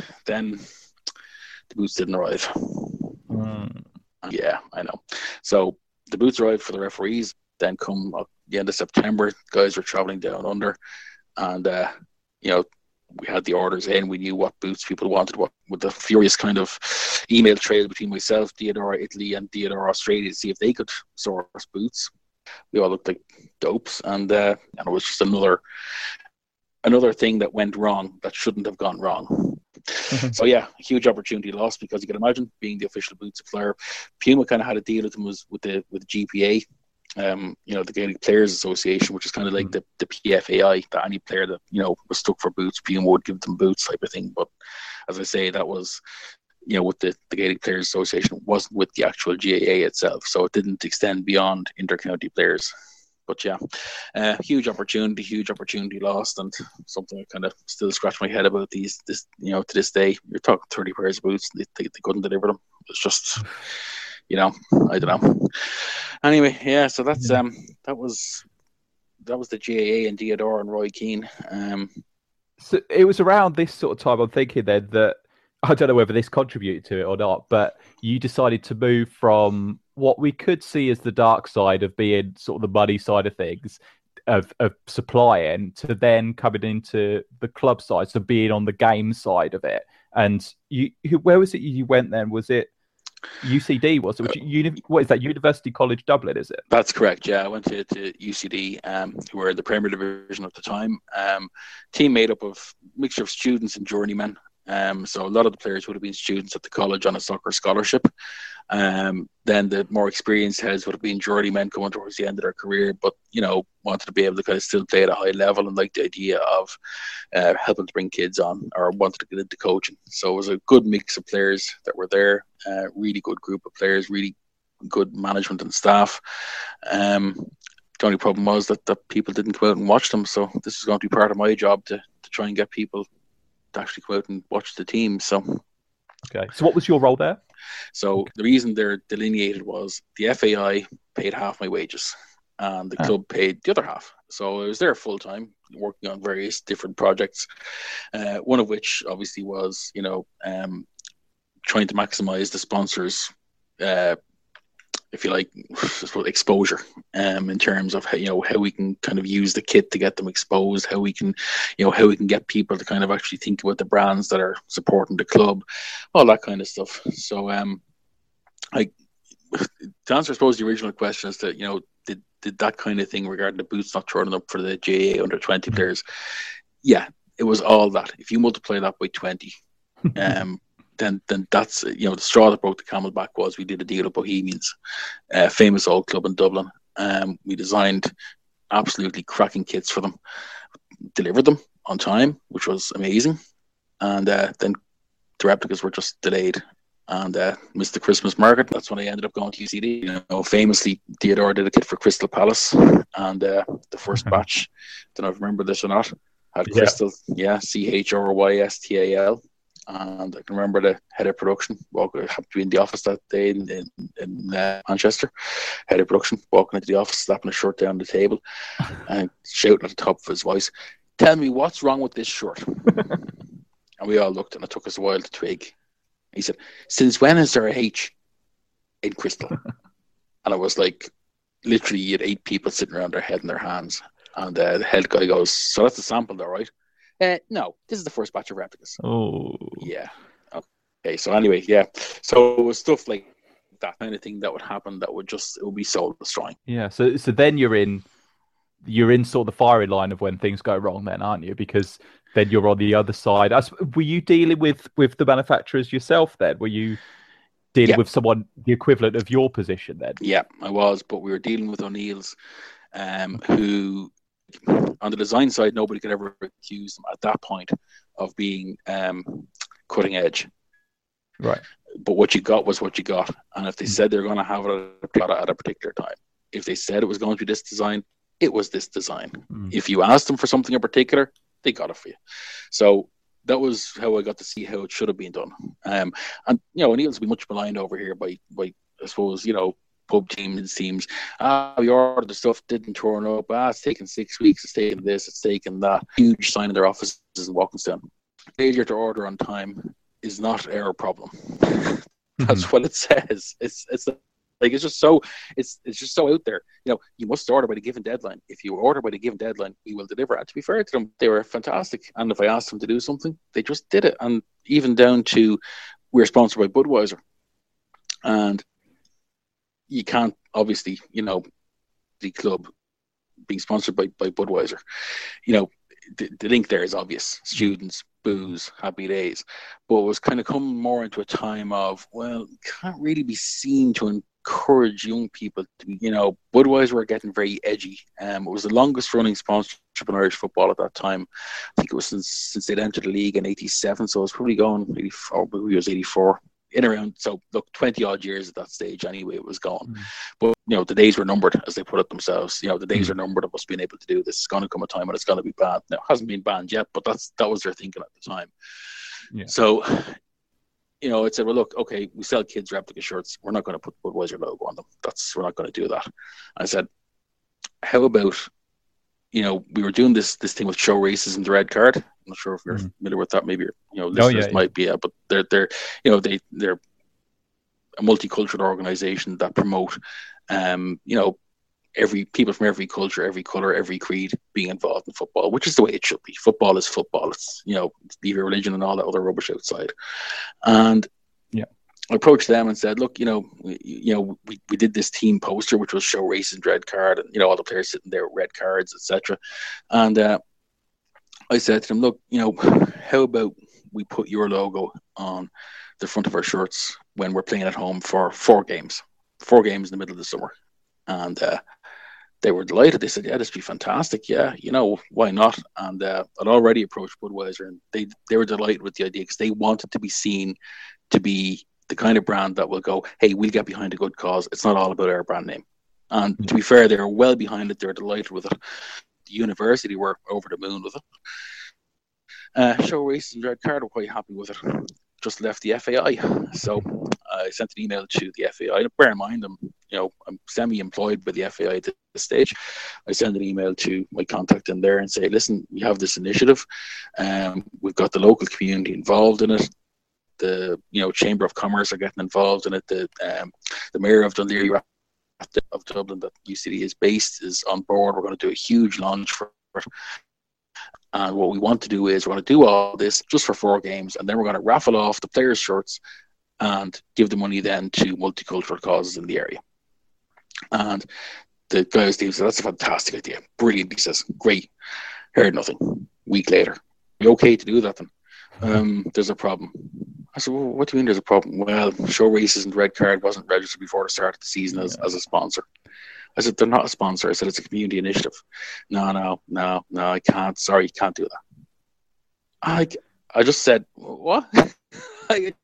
the boots didn't arrive. Yeah, I know. So the boots arrived for the referees. Then come the end of September, guys were traveling down under. And, we had the orders in. We knew what boots people wanted. What with the furious kind of email trail between myself, Diadora Italy, and Diadora Australia to see if they could source boots. We all looked like dopes, and it was just another thing that went wrong that shouldn't have gone wrong. So huge opportunity lost, because you can imagine being the official boot supplier. Puma kind of had a deal with them with the GPA. The Gaelic Players Association, which is kind of like the PFAI, that any player that, was stuck for boots, Puma would give them boots type of thing. But as I say, that was, with the Gaelic Players Association, wasn't with the actual GAA itself. So it didn't extend beyond inter-county players. But huge opportunity lost, and something I kind of still scratch my head about this, to this day. You're talking 30 pairs of boots, they couldn't deliver them. It's just, I don't know. Anyway, so that's that was the GAA and Diadora and Roy Keane. So it was around this sort of time, I'm thinking then, that I don't know whether this contributed to it or not, but you decided to move from what we could see as the dark side of being sort of the money side of things, of supplying, to then coming into the club side, so being on the game side of it. And where was it you went then? Was it UCD, was it? What is that? University College Dublin, is it? That's correct. Yeah, I went to UCD, who were in the Premier Division at the time. Team made up of a mixture of students and journeymen. So a lot of the players would have been students at the college on a soccer scholarship. Then the more experienced heads would have been journeymen coming towards the end of their career, but wanted to be able to kind of still play at a high level and like the idea of helping to bring kids on, or wanted to get into coaching. So it was a good mix of players that were there. Really good group of players, really good management and staff. The only problem was that people didn't come out and watch them. So this is going to be part of my job to try and get people to actually come out and watch the team. So, okay. So what was your role there? So the reason they're delineated was the FAI paid half my wages and the club paid the other half. So I was there full time working on various different projects. One of which obviously was, trying to maximize the sponsors, if you like, exposure, in terms of how we can kind of use the kit to get them exposed, how we can get people to kind of actually think about the brands that are supporting the club, all that kind of stuff. So, to answer, I suppose, the original question is that, did that kind of thing regarding the boots not turning up for the JA under 20 players? Yeah, it was all that. If you multiply that by 20, then that's, the straw that broke the camel's back was we did a deal with Bohemians, a famous old club in Dublin. We designed absolutely cracking kits for them, delivered them on time, which was amazing. And then the replicas were just delayed and missed the Christmas market. That's when I ended up going to UCD. Famously, Theodore did a kit for Crystal Palace, and the first batch, don't know if you remember this or not, had Crystal, CHRYSTAL. And I can remember the head of production happened to be in the office that day in Manchester. Head of production walking into the office, slapping a shirt down the table and shouting at the top of his voice, "Tell me what's wrong with this shirt." And we all looked, and it took us a while to twig. He said, "Since when is there a H in Crystal?" And I was like, literally, you had 8 people sitting around their head in their hands. And the head guy goes, "So that's a sample though, right?" No, this is the first batch of replicas. Oh. Yeah. Okay, so anyway, yeah. So it was stuff like that kind of thing that would happen that would be soul destroying. Yeah, so then you're in sort of the firing line of when things go wrong then, aren't you? Because then you're on the other side. Were you dealing with the manufacturers yourself then? Were you dealing with someone the equivalent of your position then? Yeah, I was, but we were dealing with O'Neill's, who, on the design side, nobody could ever accuse them at that point of being cutting edge. Right. But what you got was what you got. And if they said they're going to have it at a particular time, if they said it was going to be this design, it was this design. If you asked them for something in particular, they got it for you. So that was how I got to see how it should have been done. And O'Neill's been much maligned over here by I suppose, pub teams. We ordered the stuff, didn't turn up. It's taken 6 weeks. It's taken this. It's taken that. Huge sign in their offices in Walkinstown. Failure to order on time is not our problem. That's what it says. It's just so out there. You must order by the given deadline. If you order by the given deadline, we will deliver. And to be fair to them, they were fantastic. And if I asked them to do something, they just did it. And even down to, we're sponsored by Budweiser, and you can't, obviously, the club being sponsored by Budweiser, the link there is obvious. Students, booze, happy days. But it was kind of coming more into a time of, well, can't really be seen to encourage young people to be, Budweiser were getting very edgy. It was the longest running sponsorship in Irish football at that time. I think it was since they'd entered the league in 87. So it was probably going 84, maybe it was 84. In around, so look, 20 odd years at that stage anyway, it was gone. But the days were numbered, as they put it themselves. The days are numbered of us being able to do this. It's going to come a time when it's going to be banned. Now, it hasn't been banned yet, but that was their thinking at the time. Yeah. So it said, well, look, okay, we sell kids replica shirts. We're not going to put the Budweiser logo on them. We're not going to do that. I said, how about, we were doing this thing with show racism, the red card. I'm not sure if you're familiar with that. Maybe listeners might be, but they're a multicultural organization that promote, every people from every culture, every color, every creed being involved in football, which is the way it should be. Football is football. It's leave your religion and all that other rubbish outside. And I approached them and said, look, we did this team poster, which was show races and red card, and all the players sitting there with red cards, etc. And I said to them, look, how about we put your logo on the front of our shirts when we're playing at home for 4 games in the middle of the summer. And they were delighted. They said, yeah, this would be fantastic. Yeah, why not? And I'd already approached Budweiser, and they were delighted with the idea because they wanted to be seen to be the kind of brand that will go, hey, we'll get behind a good cause. It's not all about our brand name. And to be fair, they were well behind it. They were delighted with it. The university were over the moon with it. Show races and red card were quite happy with it. Just left the FAI, so I sent an email to the FAI. Bear in mind, I'm semi-employed by the FAI at this stage. I sent an email to my contact in there and say, listen, we have this initiative. We've got the local community involved in it. The Chamber of Commerce are getting involved in it. The Mayor of Dún Laoghaire of Dublin, that UCD is based, is on board. We're going to do a huge launch for it. And what we want to do is we're going to do all this just for 4 games, and then we're going to raffle off the players' shirts and give the money then to multicultural causes in the area. And the guy who Steve said, that's a fantastic idea. Brilliant. He says, great. Heard nothing. Week later. Are you okay to do that then? There's a problem. I said, well, what do you mean there's a problem? Well, Show Races and Red Card wasn't registered before the start of the season as a sponsor. I said, they're not a sponsor. I said, it's a community initiative. No, I can't. Sorry, you can't do that. I just said, what? I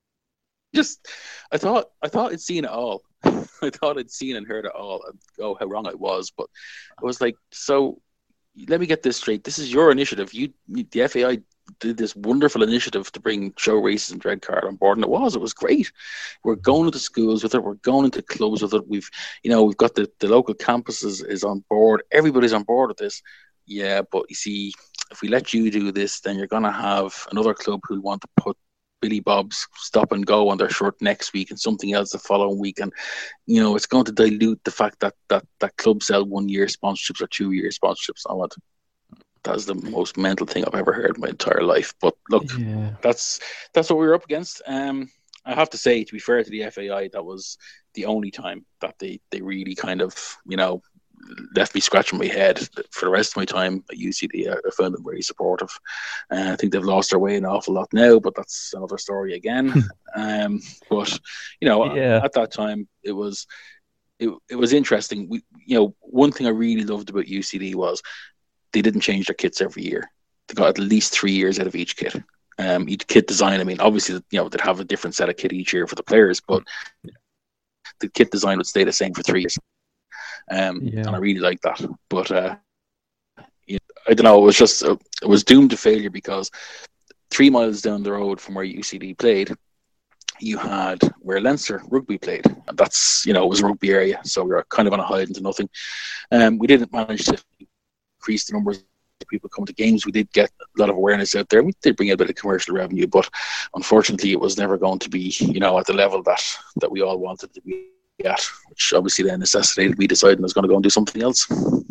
thought I'd seen it all. I thought I'd seen and heard it all. And how wrong I was. But I was like, so let me get this straight. This is your initiative. The FAI did this wonderful initiative to bring Show Races and Red Card on board, and it was great. We're going into schools with it. We're going into clubs with it. We've got the local campuses is on board. Everybody's on board with this. Yeah, but you see, if we let you do this, then you're going to have another club who want to put Billy Bob's Stop and Go on their shirt next week and something else the following week, and it's going to dilute the fact that clubs sell 1-year sponsorships or 2-year sponsorships. I want. That's the most mental thing I've ever heard in my entire life. But look, that's what we were up against. I have to say, to be fair to the FAI, that was the only time that they really kind of, left me scratching my head. For the rest of my time at UCD, I found them very supportive. I think they've lost their way an awful lot now, but that's another story again. But at that time, it was interesting. One thing I really loved about UCD was they didn't change their kits every year. They got at least 3 years out of each kit. Each kit design, obviously, they'd have a different set of kit each year for the players, but the kit design would stay the same for 3 years. And I really like that. But I don't know, it was doomed to failure because 3 miles down the road from where UCD played, you had where Leinster rugby played. And that's, it was a rugby area, so we were kind of on a hide into nothing. We didn't manage to increase the numbers of people coming to games. We did get a lot of awareness out there. We did bring a bit of commercial revenue, but unfortunately it was never going to be, at the level that we all wanted to be at, which obviously then necessitated me deciding I was going to go and do something else.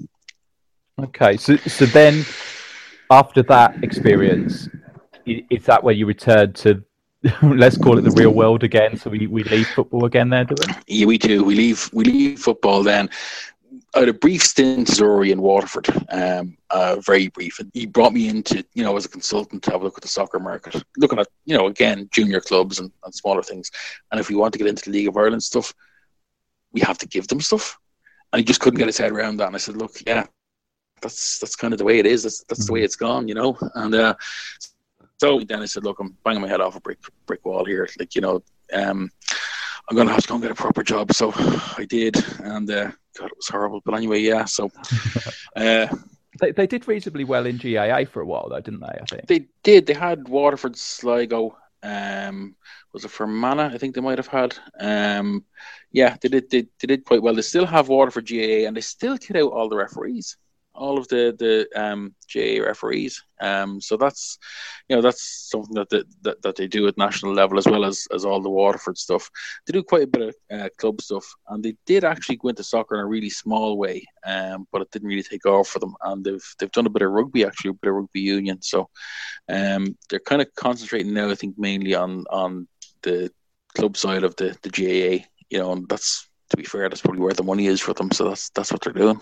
Okay, so then after that experience, is that where you returned to, let's call it the real world again? So we leave football again there, do we? Yeah, we do. We leave football then. I had a brief stint in Zori in Waterford, very brief. And he brought me into, as a consultant to have a look at the soccer market, looking at, again, junior clubs and smaller things. And if we want to get into the League of Ireland stuff, we have to give them stuff. And he just couldn't get his head around that. And I said, look, yeah, that's kind of the way it is. That's the way it's gone, And so then I said, look, I'm banging my head off a brick wall here. I'm going to have to go and get a proper job. So I did. And God, it was horrible. But anyway, yeah. So they did reasonably well in GAA for a while, though, didn't they? I think they did. They had Waterford, Sligo. Was it Fermanagh? I think they might have had. Yeah, they did quite well. They still have Waterford GAA, and they still kit out all the referees, all of the GAA referees. So that's something that they do at national level, as well as all the Waterford stuff. They do quite a bit of club stuff, and they did actually go into soccer in a really small way, but it didn't really take off for them. And they've done a bit of rugby, actually, a bit of rugby union. So they're kind of concentrating now, I think, mainly on the club side of the GAA, and that's, to be fair, that's probably where the money is for them. So that's what they're doing.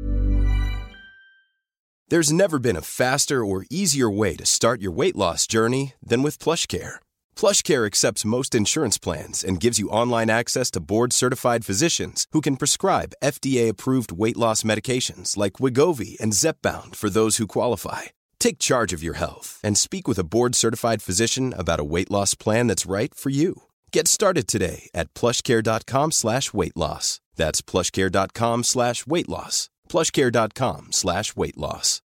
There's never been a faster or easier way to start your weight loss journey than with PlushCare. PlushCare accepts most insurance plans and gives you online access to board-certified physicians who can prescribe FDA-approved weight loss medications like Wegovy and Zepbound for those who qualify. Take charge of your health and speak with a board-certified physician about a weight loss plan that's right for you. Get started today at plushcare.com/weight-loss. That's plushcare.com/weight-loss. plushcare.com/weight-loss.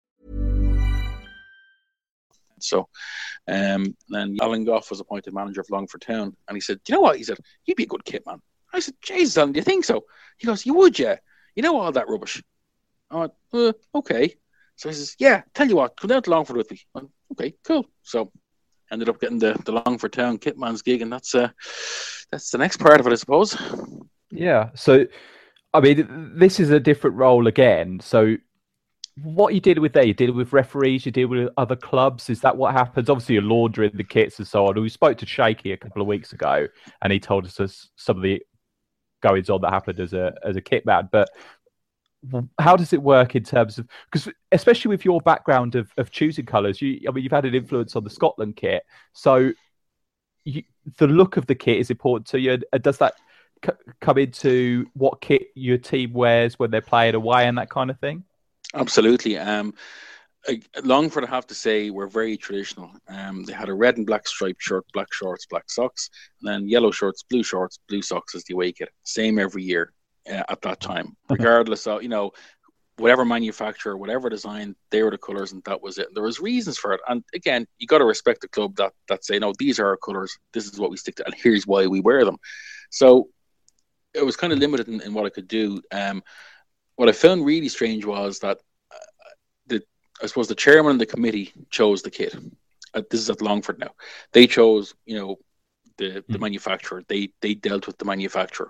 So, then Alan Goff was appointed manager of Longford Town, and he said, "Do you know what?" He said, "You'd be a good kit man." I said, "Jesus, Alan, do you think so?" He goes, "You would, yeah. You know all that rubbish." I went, "Okay." So he says, "Yeah, tell you what, come down to Longford with me." I went, "Okay, cool." So ended up getting the Longford Town kitman's gig, and that's the next part of it, I suppose. Yeah. So, I mean, this is a different role again. So, what you did with there, you deal with referees, you deal with other clubs. Is that what happens? Obviously, you're laundering the kits and so on. We spoke to Shaky a couple of weeks ago, and he told us some of the goings on that happened as a kit man. But how does it work in terms of, because especially with your background of choosing colours, you've had an influence on the Scotland kit, so the look of the kit is important to you. Does that come into what kit your team wears when they're playing away and that kind of thing? Absolutely. Longford, I have to say, were very traditional. They had a red and black striped shirt, black shorts, black socks, and then yellow shorts, blue socks as the away kit. Same every year at that time, regardless of, whatever manufacturer, whatever design, they were the colours, and that was it. There was reasons for it. And again, you got to respect the club that say, no, these are our colours, this is what we stick to, and here's why we wear them. So it was kind of limited in what I could do. What I found really strange was that I suppose the chairman and the committee chose the kit. This is at Longford now. They chose, the manufacturer. They dealt with the manufacturer.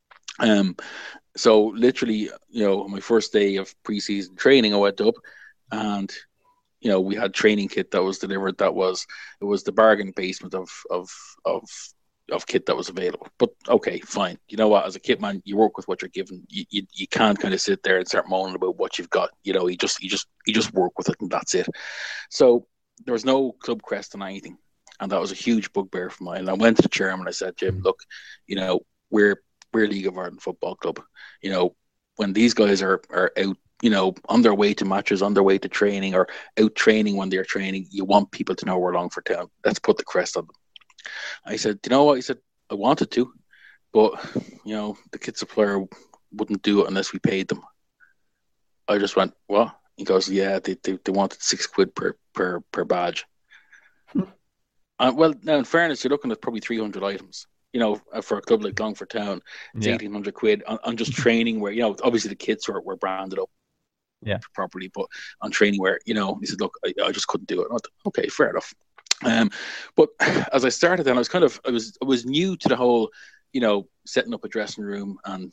So literally, on my first day of pre-season training, I went up and, we had training kit that was delivered. It was the bargain basement of kit that was available. But okay, fine. You know what? As a kit man, you work with what you're given. You can't kind of sit there and start moaning about what you've got. You just work with it, and that's it. So there was no club crest on anything, and that was a huge bugbear for mine. And I went to the chairman. I said, "Jim, look, we're League of Ireland Football Club. When these guys are out, on their way to matches, on their way to training, or out training when they're training, you want people to know we're Longford Town. Let's put the crest on them." I said, "Do you know what?" He said, "I wanted to, but, the kit supplier wouldn't do it unless we paid them." I just went, "What?" He goes, "Yeah, they wanted £6 per badge." Well, now in fairness, you're looking at probably 300 items. For a club like Longford Town, it's £1,800 on just training where, obviously the kits were branded up properly, but on training where, he said, "Look, I just couldn't do it." I went, "Okay, fair enough." But as I started, then I was new to the whole, setting up a dressing room and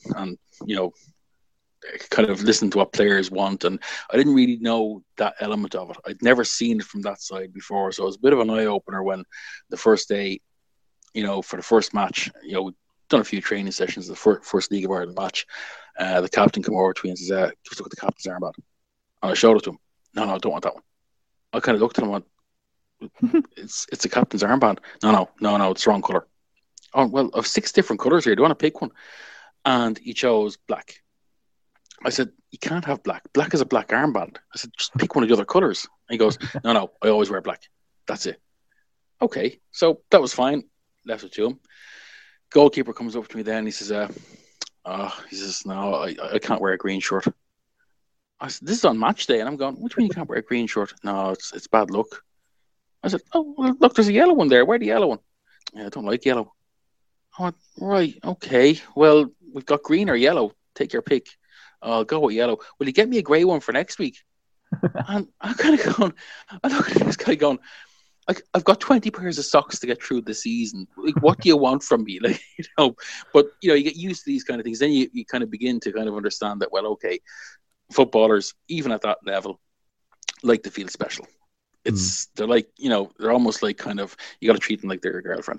kind of listening to what players want, and I didn't really know that element of it. I'd never seen it from that side before, so it was a bit of an eye opener when the first day, for the first match, we've done a few training sessions. The first League of Ireland match, the captain came over to me and says, "Give us a look at the captain's armband," and I showed it to him. No, I don't want that one. I kind of looked at him and went, it's a captain's armband. No, it's the wrong colour. Oh, well, I have 6 different colours here. Do you want to pick one? And he chose black. I said, "You can't have black. Black is a black armband." I said, "Just pick one of the other colours." And he goes, No, I always wear black. That's it. Okay, so that was fine. Left it to him. Goalkeeper comes up to me then. He says, "No, I can't wear a green shirt." I said, "This is on match day." And I'm going, "What do you mean you can't wear a green shirt?" "No, it's bad luck." I said, "Oh, well, look, there's a yellow one there. Wear the yellow one." "Yeah, I don't like yellow." I went, "Right, okay. Well, we've got green or yellow. Take your pick." "I'll go with yellow." "Will you get me a grey one for next week?" And I'm kind of going, I look at this guy going, like, I've got 20 pairs of socks to get through the season. Like, what do you want from me? Like, but, you get used to these kind of things. Then you kind of begin to kind of understand that, well, okay, footballers, even at that level, like to feel special. They're like, they're almost like kind of, you got to treat them like they're your girlfriend.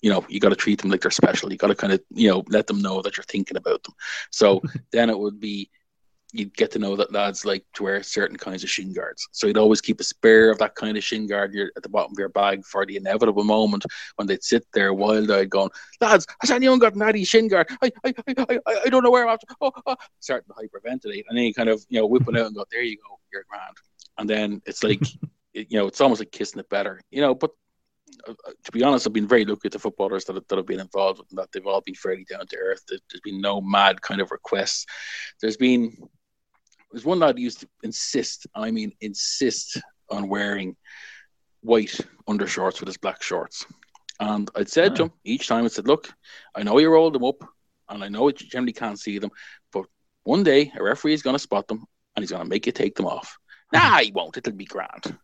you got to treat them like they're special. You got to kind of, let them know that you're thinking about them. So then it would be, you'd get to know that lads like to wear certain kinds of shin guards. So you'd always keep a spare of that kind of shin guard at the bottom of your bag for the inevitable moment when they'd sit there wild-eyed going, lads, has anyone got an Addy shin guard? I don't know where I'm after. Starting to hyperventilate. And then you kind of, whip it out and go, there you go, you're grand. And then it's like, it's almost like kissing it better, but to be honest, I've been very lucky at the footballers that have been involved with that. They've all been fairly down to earth. There's been no mad kind of requests. There's one lad who used to insist on wearing white undershorts with his black shorts. And I'd said to him each time, I said, look, I know you rolled them up and I know you generally can't see them, but one day a referee is going to spot them and he's going to make you take them off. Nah, he won't. It'll be grand.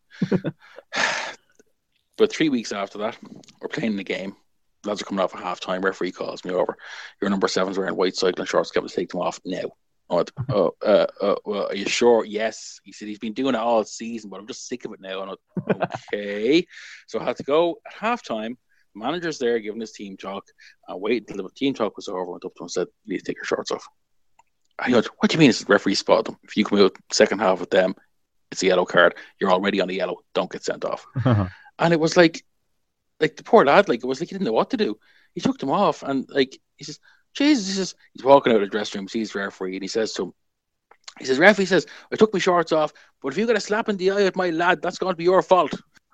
But 3 weeks after that, we're playing the game. Lads are coming off a half-time. Referee calls me over. Your number 7's wearing white cycling shorts. Got to take them off now. I went, well, are you sure? Yes. He said he's been doing it all season, but I'm just sick of it now. And I went, okay. So I had to go at half-time. The manager's there giving his team talk. I waited until the team talk was over. I went up to him and said, you need to take your shorts off. And he went, what do you mean? It's the referee spotted them. If you come out second half with them, it's a yellow card. You're already on the yellow. Don't get sent off. And it was like the poor lad, it was like he didn't know what to do. He took them off and he says, Jesus, he's walking out of the dressing room, sees the referee, and he says to him, referee says, I took my shorts off, but if you got a slap in the eye at my lad, that's going to be your fault.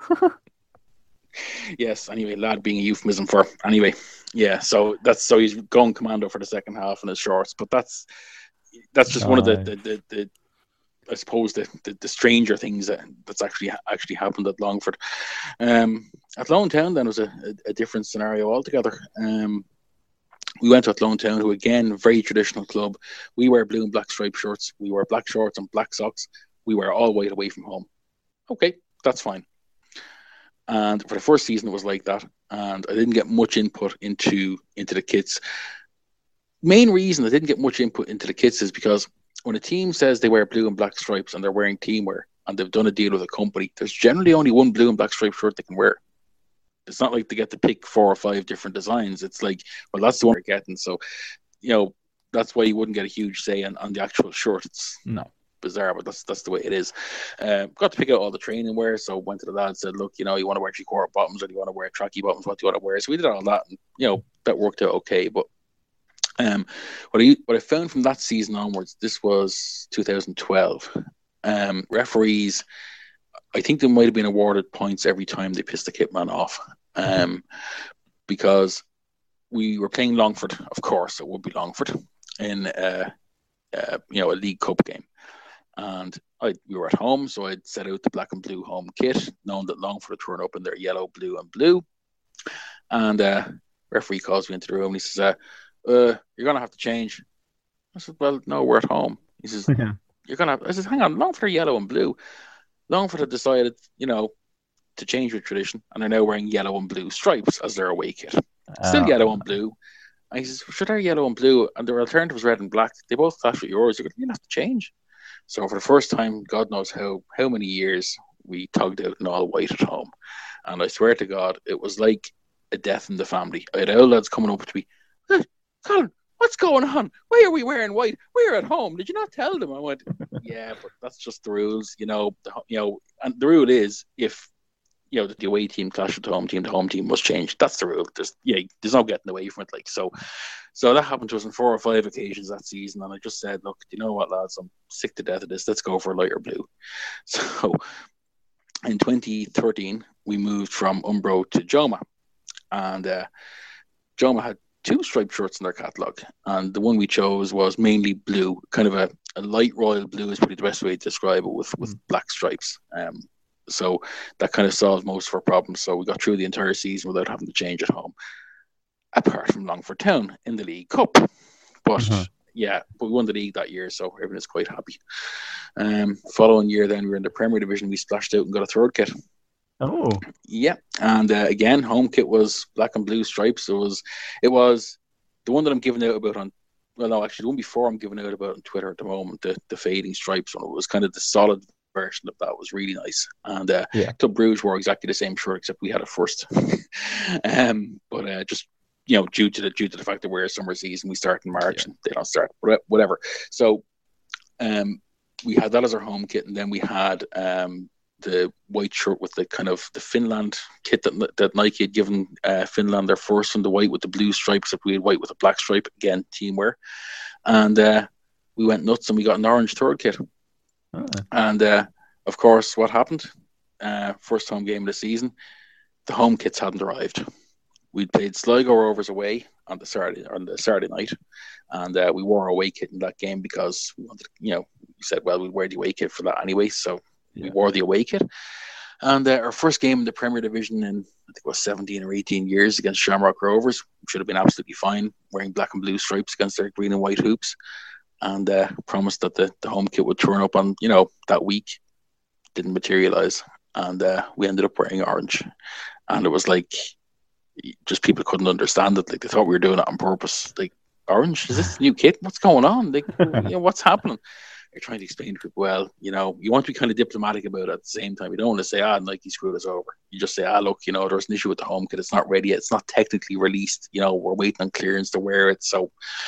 Yes, anyway, lad being a euphemism for, anyway, yeah, so he's going commando for the second half in his shorts, but that's just one of the I suppose the stranger things that's actually happened at Longford. At Lone Town, then was a different scenario altogether. We went to Athlone Town, who again, very traditional club. We wear blue and black striped shirts. We wear black shorts and black socks. We wear all white away from home. Okay, that's fine. And for the first season, it was like that. And I didn't get much input into the kits. Main reason I didn't get much input into the kits is because when a team says they wear blue and black stripes and they're wearing teamwear and they've done a deal with a company, there's generally only one blue and black striped shirt they can wear. It's not like they get to pick 4 or 5 different designs. It's like, well, that's the one we're getting. So, that's why you wouldn't get a huge say on the actual shirt. It's bizarre, but that's the way it is. Got to pick out all the training wear. So went to the lad, said, look, you want to wear 3/4 bottoms or do you want to wear tracky bottoms? What do you want to wear? So we did all that and, that worked out okay. But what I found from that season onwards, this was 2012, referees, I think they might have been awarded points every time they pissed the kit man off, because we were playing Longford, of course, it would be Longford, in a League Cup game. And we were at home, so I'd set out the black and blue home kit, knowing that Longford would turn up in their yellow, blue and blue. And referee calls me into the room and he says, you're going to have to change. I said, well, no, we're at home. He says, you're going to, I said, hang on, Longford are yellow and blue. Longford had decided, to change with tradition, and they're now wearing yellow and blue stripes as their away kit. Still yellow and blue. And he says, sure, they're yellow and blue, and their alternative was red and black. They both clash with yours. You're going to have to change. So for the first time, God knows how many years, we tugged out in all white at home. And I swear to God, it was like a death in the family. I had old lads coming up to me, Colin, what's going on? Why are we wearing white? We're at home. Did you not tell them? I went, yeah, but that's just the rules, and the rule is if, the away team clashes with the home team must change. That's the rule. There's no getting away from it. So that happened to us on 4 or 5 occasions that season. And I just said, look, you know what, lads, I'm sick to death of this. Let's go for lighter blue. So in 2013, we moved from Umbro to Joma. And Joma had 2 striped shirts in their catalogue, and the one we chose was mainly blue, kind of a light royal blue is probably the best way to describe it, with black stripes. So that kind of solved most of our problems. So we got through the entire season without having to change at home, apart from Longford Town in the League Cup. But but we won the league that year, so everyone is quite happy. Following year, then we were in the Premier Division. We splashed out and got a 3rd kit. Oh, yeah, and again, home kit was black and blue stripes. It was the one that I'm giving out about on. Well, no, actually, the one before I'm giving out about on Twitter at the moment, the fading stripes one. It was kind of the solid version of that was really nice. And Club Brugge wore exactly the same shirt, except we had it first. But just due to the fact that we're a summer season, we start in March and they don't start, whatever. So we had that as our home kit, and then we had the white shirt with the kind of the Finland kit that Nike had given Finland their first one, the white with the blue stripes, except we had white with a black stripe, again team wear. And we went nuts and we got an orange third kit. And of course, what happened? First home game of the season, the home kits hadn't arrived. We'd played Sligo Rovers away on the Saturday night, and we wore our away kit in that game because we wanted, we said, well, we'd wear the away kit for that anyway, so we wore the away kit. And our first game in the Premier Division in, I think it was 17 or 18 years against Shamrock Rovers, should have been absolutely fine, wearing black and blue stripes against their green and white hoops, and promised that the home kit would turn up on, that week. Didn't materialise, and we ended up wearing orange. And it was like, just people couldn't understand it. Like, they thought we were doing it on purpose. Like, orange? Is this a new kit? What's going on? Like, what's happening? You're trying to explain to people, well, you want to be kind of diplomatic about it at the same time. You don't want to say, Nike screwed us over. You just say, look, there's an issue with the home kit. It's not ready yet. It's not technically released. We're waiting on clearance to wear it. So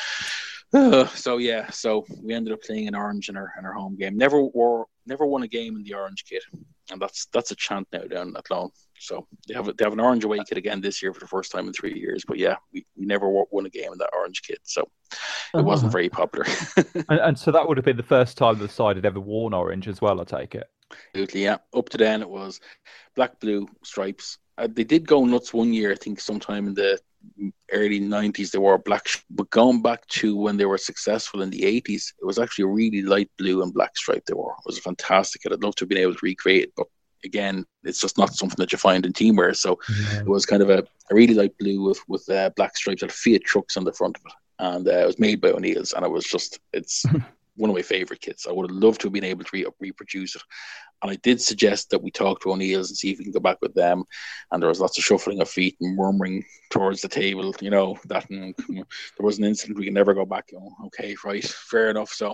we ended up playing in orange in our home game. Never won a game in the orange kit, and that's a chant now down at Lone. So they have an orange away kit again this year for the first time in 3 years. But we never won a game in that orange kit, so it wasn't very popular. and so that would have been the first time the side had ever worn orange as well, I take it. Absolutely, yeah. Up to then it was black, blue stripes. They did go nuts one year, I think, sometime in the early 90s. They wore black, but going back to when they were successful in the 80s, it was actually a really light blue and black stripe they wore. It was fantastic. I'd love to have been able to recreate it, but again, it's just not something that you find in teamwear. So it was kind of a really light blue with black stripes and Fiat trucks on the front of it, and it was made by O'Neill's, and it's one of my favorite kits. I would have loved to have been able to reproduce it. And I did suggest that we talk to O'Neill's and see if we can go back with them. And there was lots of shuffling of feet and murmuring towards the table, that there was an incident, we can never go back. Okay, right, fair enough. So,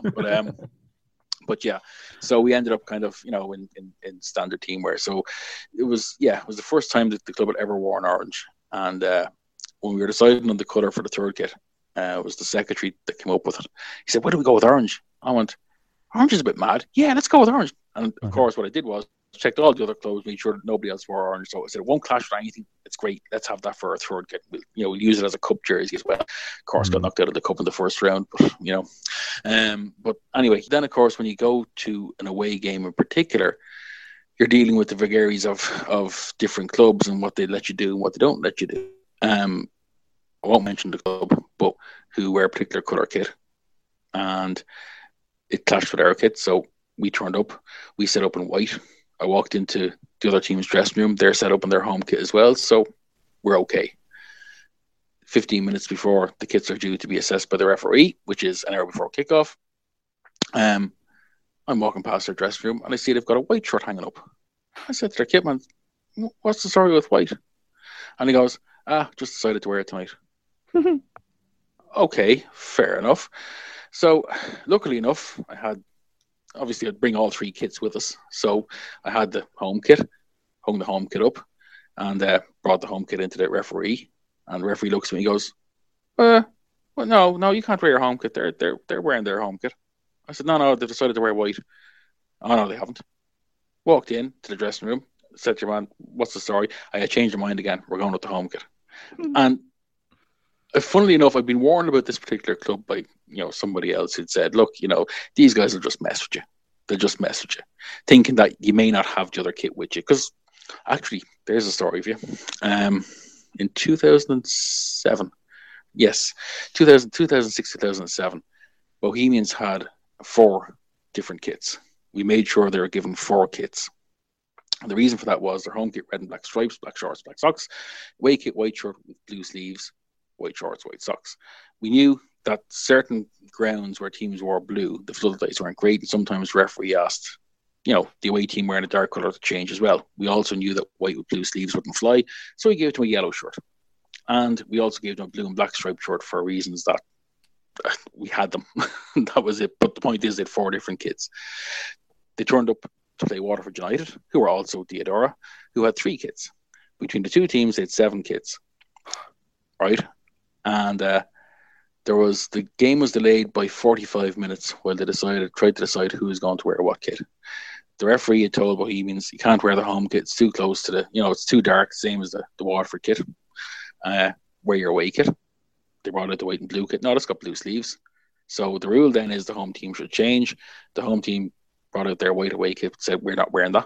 but yeah, so we ended up kind of, in standard teamwear. So it was the first time that the club had ever worn orange. And when we were deciding on the colour for the third kit, it was the secretary that came up with it. He said, why do we go with orange? I went, orange is a bit mad. Yeah, let's go with orange. And of course, what I did was checked all the other clubs, made sure that nobody else wore orange. So I said, it won't clash with anything. It's great. Let's have that for our third kit. We'll use it as a cup jersey as well. Of course, got knocked out of the cup in the first round, but but anyway, then of course, when you go to an away game in particular, you're dealing with the vagaries of different clubs and what they let you do and what they don't let you do. I won't mention the club, but who wear a particular colour kit, and it clashed with our kit. So we turned up, we set up in white. I walked into the other team's dressing room. They're set up in their home kit as well. So we're okay. 15 minutes before the kits are due to be assessed by the referee, which is an hour before kickoff, I'm walking past their dressing room and I see they've got a white shirt hanging up. I said to their kit man, what's the story with white? And he goes, just decided to wear it tonight. Okay, fair enough. So luckily enough, I'd bring all three kits with us. So I had the home kit, hung the home kit up, and brought the home kit into the referee. And the referee looks at me and goes, well, no, you can't wear your home kit. They're wearing their home kit. I said, no, they've decided to wear white. Oh, no, they haven't. Walked in to the dressing room, said to your man, what's the story? I had changed my mind again. We're going with the home kit. And funnily enough, I've been warned about this particular club by somebody else who'd said, look, these guys will just mess with you. They'll just mess with you, thinking that you may not have the other kit with you. Because actually, there's a story for you. In 2007, yes, 2006, 2007, Bohemians had 4 different kits. We made sure they were given 4 kits. And the reason for that was their home kit, red and black stripes, black shorts, black socks, away kit, white shirt with blue sleeves, white shorts, white socks. We knew that certain grounds where teams wore blue, the floodlights weren't great, and sometimes the referee asked, the away team wearing a dark colour to change as well. We also knew that white with blue sleeves wouldn't fly, so we gave them a yellow shirt. And we also gave them a blue and black striped shirt for reasons that we had them. That was it. But the point is they had 4 different kits. They turned up to play Waterford United, who were also Diodora, who had 3 kits. Between the two teams, they had 7 kits, right? And the game was delayed by 45 minutes while they tried to decide who was going to wear what kit. The referee had told Bohemians you can't wear the home kit; it's too close to it's too dark, same as the Waterford kit. Wear your away kit. They brought out the white and blue kit. No, it's got blue sleeves. So the rule then is the home team should change. The home team brought out their white away kit, said we're not wearing that.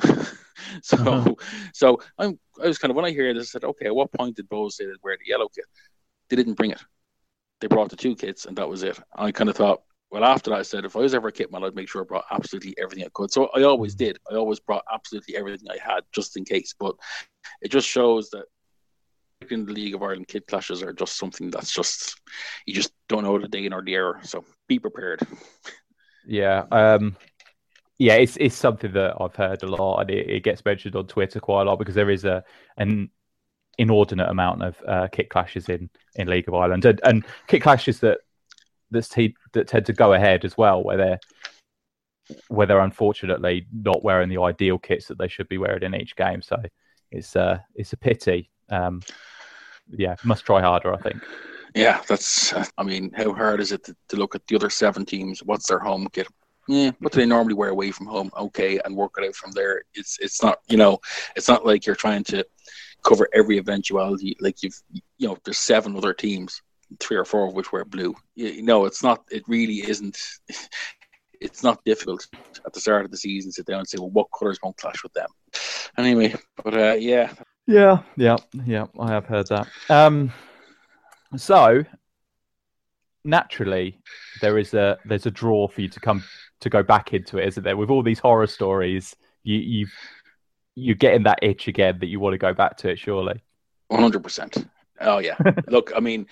So I was kind of, when I hear this, I said, okay, at what point did Bose say they'd wear the yellow kit? They didn't bring it. They brought the 2 kits, and that was it. I kind of thought, well, after that, I said, if I was ever a kitman, I'd make sure I brought absolutely everything I could. So I always did. I always brought absolutely everything I had, just in case. But it just shows that in the League of Ireland, kit clashes are just something that's just, you just don't know the day nor the hour. So be prepared. Yeah. Yeah, it's something that I've heard a lot, and it gets mentioned on Twitter quite a lot, because there is an inordinate amount of kit clashes in League of Ireland, and kit clashes that tend to go ahead as well, where they're unfortunately not wearing the ideal kits that they should be wearing in each game. So it's a pity. Yeah, must try harder, I think. Yeah, that's. I mean, how hard is it to look at the other 7 teams? What's their home kit? Yeah, what do they normally wear away from home? Okay, and work it out from there. It's not, it's not like you're trying to cover every eventuality. Like there's 7 other teams, 3 or 4 of which wear blue. It's not. It really isn't. It's not difficult at the start of the season to sit down and say, well, what colours won't clash with them? Anyway, but yeah. Yeah, I have heard that. So naturally, there's a draw for you to go back into it, isn't there? With all these horror stories, you're getting that itch again that you want to go back to it, surely. 100%. Oh yeah. Look, I mean,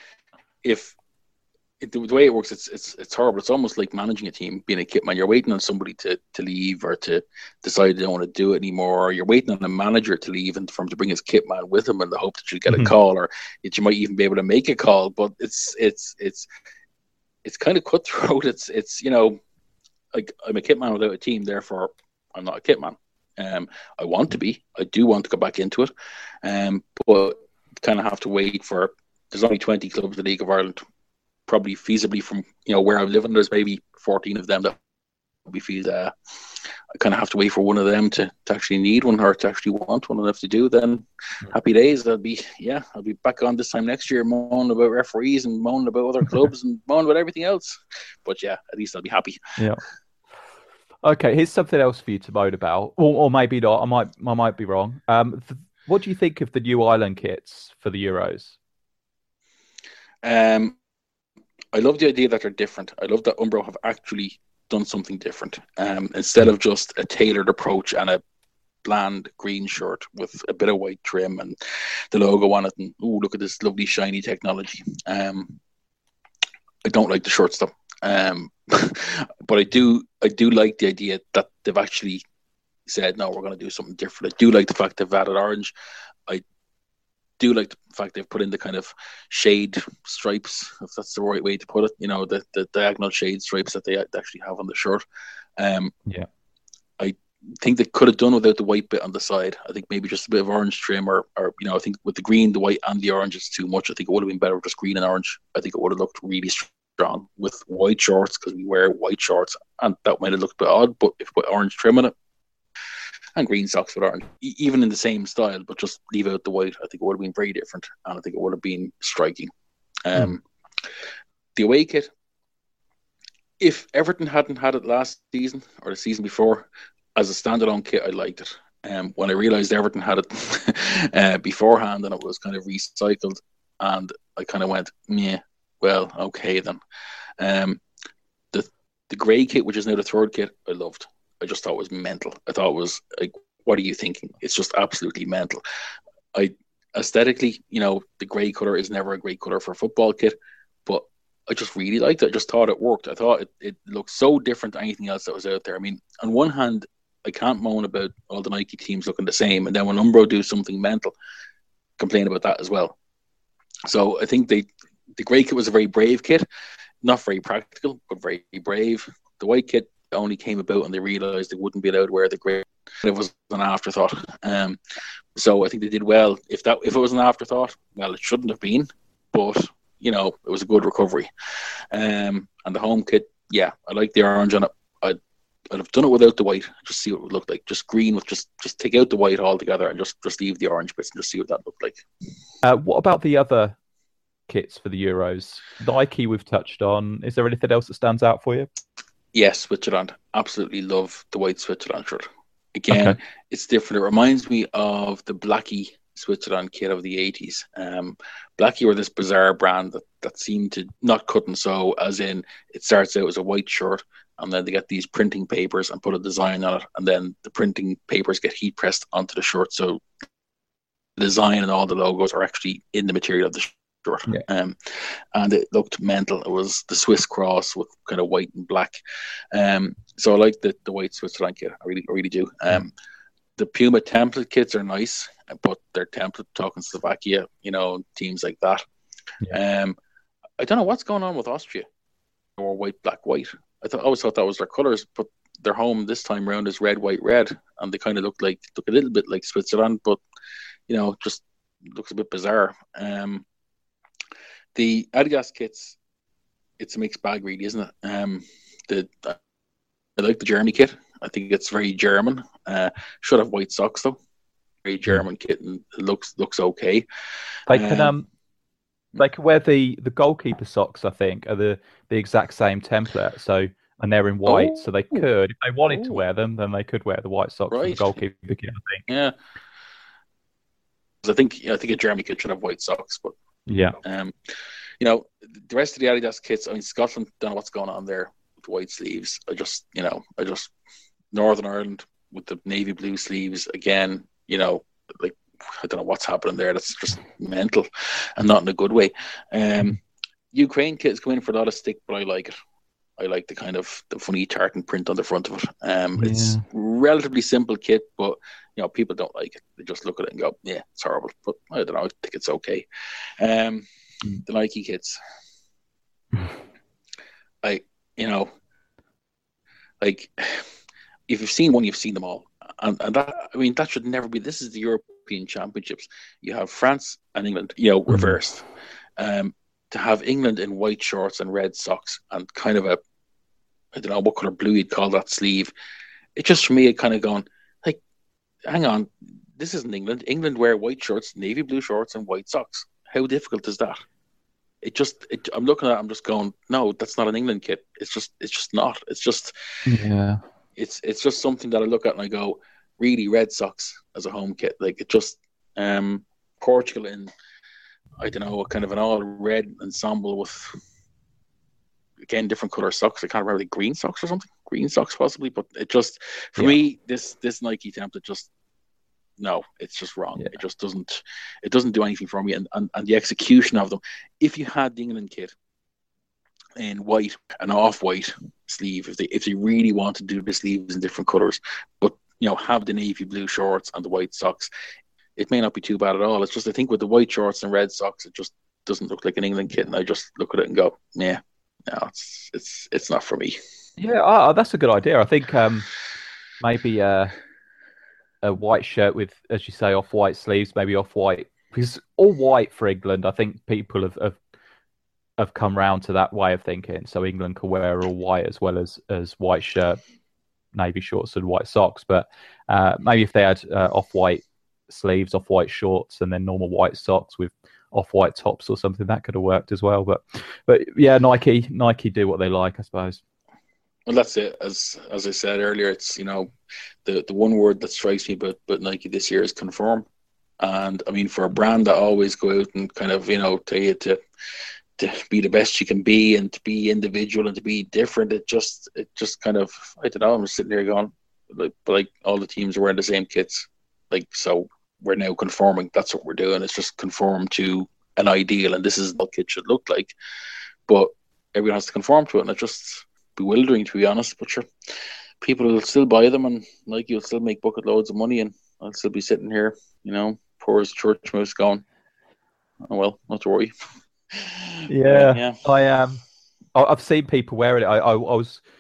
the way it works, it's horrible. It's almost like managing a team, being a kitman. You're waiting on somebody to leave or to decide they don't want to do it anymore. Or you're waiting on a manager to leave and for him to bring his kitman with him in the hope that you get a call, or that you might even be able to make a call. But it's kind of cutthroat. It's like, I'm a kitman without a team, therefore I'm not a kitman. I want to be. I do want to go back into it, but kind of have to wait for. There's only 20 clubs in the League of Ireland. Probably feasibly from where I'm living, there's maybe 14 of them that would be feasible. I kind of have to wait for one of them to actually need one, or to actually want one. And if they do, then happy days. I'll be back on this time next year, moaning about referees and moaning about other clubs and moaning about everything else. But yeah, at least I'll be happy. Yeah. Okay, here's something else for you to moan about, or maybe not. I might be wrong. What do you think of the new Ireland kits for the Euros? I love the idea that they're different. I love that Umbro have actually done something different. Instead of just a tailored approach and a bland green shirt with a bit of white trim and the logo on it, and look at this lovely shiny technology. I don't like the shirts though. But I do like the idea that they've actually said, no, we're going to do something different. I do like the fact they've added orange. I do like the fact they've put in the kind of shade stripes, if that's the right way to put it. The diagonal shade stripes that they actually have on the shirt. Yeah. I think they could have done without the white bit on the side. I think maybe just a bit of orange trim, or I think with the green, the white and the orange is too much. I think it would have been better with just green and orange. I think it would have looked really strong with white shorts, because we wear white shorts, and that might have looked a bit odd, but if we put orange trim on it, and green socks with orange, even in the same style, but just leave out the white, I think it would have been very different, and I think it would have been striking. The away kit, if Everton hadn't had it last season or the season before as a standalone kit, I liked it. When I realised Everton had it beforehand and it was kind of recycled, and I kind of went, yeah, well, okay then. The grey kit, which is now the third kit, I loved. I just thought it was mental. I thought it was like, what are you thinking? It's just absolutely mental. Aesthetically, the grey colour is never a great colour for a football kit, but I just really liked it. I just thought it worked. I thought it looked so different to anything else that was out there. I mean, on one hand, I can't moan about all the Nike teams looking the same, and then when Umbro do something mental, complain about that as well. So I think the grey kit was a very brave kit, not very practical, but very brave. The white kit, only came about and they realised they wouldn't be allowed to wear the grey. It was an afterthought. So I think they did well. If it was an afterthought, well, it shouldn't have been, but you know, it was a good recovery. And the home kit, yeah, I like the orange on it. I'd have done it without the white, just see what it would look like. Just green with just take out the white altogether and just leave the orange bits and just see what that looked like. What about the other kits for the Euros? Nike we've touched on. Is there anything else that stands out for you? Yes, Switzerland. Absolutely love the white Switzerland shirt. Again, It's different. It reminds me of the Blackie Switzerland kit of the 80s. Blackie were this bizarre brand that seemed to not cut and sew, as in it starts out as a white shirt and then they get these printing papers and put a design on it, and then the printing papers get heat pressed onto the shirt, so the design and all the logos are actually in the material of the shirt. Yeah. And it looked mental. It was the Swiss cross with kind of white and black. So I like the white Switzerland kit. I really do. The Puma template kits are nice, but they're template, talking Slovakia, you know, teams like that. Yeah. I don't know what's going on with Austria or white, black, white. I always thought that was their colours, but their home this time around is red, white, red, and they kind of look a little bit like Switzerland, but you know, just looks a bit bizarre. The Adidas kits, it's a mixed bag, really, isn't it? I like the Germany kit. I think it's very German. Should have white socks though. Very German kit, and it looks okay. They can wear the goalkeeper socks. I think are the exact same template. So and they're in white, so they could, if they wanted to wear them, then they could wear the white socks for the goalkeeper kit. I think. Yeah. I think a Germany kit should have white socks, but yeah. You know, the rest of the Adidas kits, I mean, Scotland, don't know what's going on there with the white sleeves. I just Northern Ireland with the navy blue sleeves again, you know, like, I don't know what's happening there. That's just mental and not in a good way. Ukraine kits come in for a lot of stick, but I like it. I like the kind of the funny tartan print on the front of it. It's relatively simple kit, but you know, people don't like it. They just look at it and go, "Yeah, it's horrible." But I don't know. I think it's okay. The Nike kits, if you've seen one, you've seen them all, and that, I mean, that should never be. This is the European Championships. You have France and England, you know, reversed. To have England in white shorts and red socks and kind of a, I don't know what colour blue you'd call that sleeve. It just, for me, it kind of going, like, hang on, this isn't England. England wear white shirts, navy blue shorts and white socks. How difficult is that? I'm looking at it, I'm just going, no, that's not an England kit. It's just not. It's just, it's just something that I look at and I go, really, red socks as a home kit. Like, it just, Portugal in, I don't know, kind of an all red ensemble with, again, different color socks. I can't remember, the green socks or something. Green socks possibly, but it just, for me, this Nike template just, no, it's just wrong. It just doesn't do anything for me. And the execution of them, if you had the England kit in white, an off-white sleeve, if they really want to do the sleeves in different colors, but you know, have the navy blue shorts and the white socks, it may not be too bad at all. It's just, I think with the white shorts and red socks, it just doesn't look like an England kit, and I just look at it and go, yeah, no, it's not for me. Yeah, that's a good idea. I think maybe a white shirt with, as you say, off-white sleeves, maybe off-white, because all white for England, I think people have come round to that way of thinking. So England can wear all white as well as white shirt, navy shorts and white socks. But maybe if they had off-white sleeves, off-white shorts, and then normal white socks with off-white tops or something, that could have worked as well. But yeah, Nike do what they like, I suppose. Well, that's it. As I said earlier, it's, you know, the one word that strikes me about Nike this year is conform. And I mean, for a brand that always go out and kind of, you know, tell you to be the best you can be and to be individual and to be different, it just kind of, I don't know, I'm just sitting there going, like all the teams are wearing the same kits, like, so we're now conforming. That's what we're doing. It's just conform to an ideal, and this is what kit should look like. But everyone has to conform to it, and it's just bewildering, to be honest. But sure, people will still buy them, and like, you'll still make bucket loads of money, and I'll still be sitting here, you know, poor as a church mouse, going, oh well, not to worry. Yeah. I've seen people wearing it. I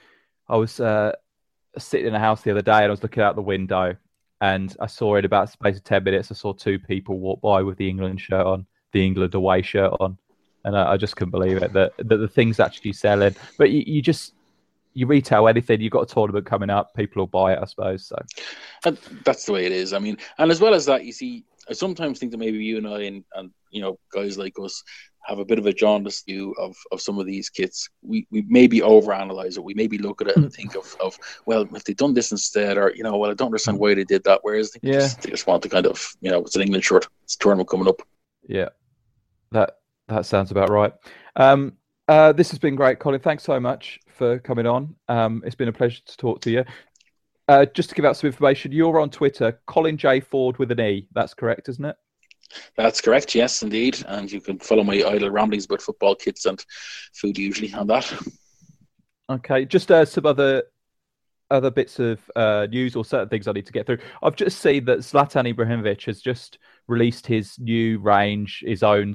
I was sitting in a house the other day and I was looking out the window and I saw in about the space of 10 minutes, I saw two people walk by with the England shirt on, the England away shirt on. And I just couldn't believe it, that the thing's actually selling. But you retail anything, you've got a tournament coming up, people will buy it, I suppose. So, and that's the way it is. I mean, and as well as that, you see, I sometimes think that maybe you and I and guys like us have a bit of a jaundiced view of some of these kits. We maybe overanalyze it. We maybe look at it and think of well, if they'd done this instead, or well, I don't understand why they did that. Whereas they just want to kind of it's an England shirt. It's a tournament coming up. Yeah, that sounds about right. This has been great, Colin. Thanks so much for coming on. It's been a pleasure to talk to you. Just to give out some information, you're on Twitter, Colin J. Ford with an E. That's correct, isn't it? That's correct, yes, indeed. And you can follow my idle ramblings about football kits and food usually on that. Okay, just some other bits of news or certain things I need to get through. I've just seen that Zlatan Ibrahimovic has just released his new range, his own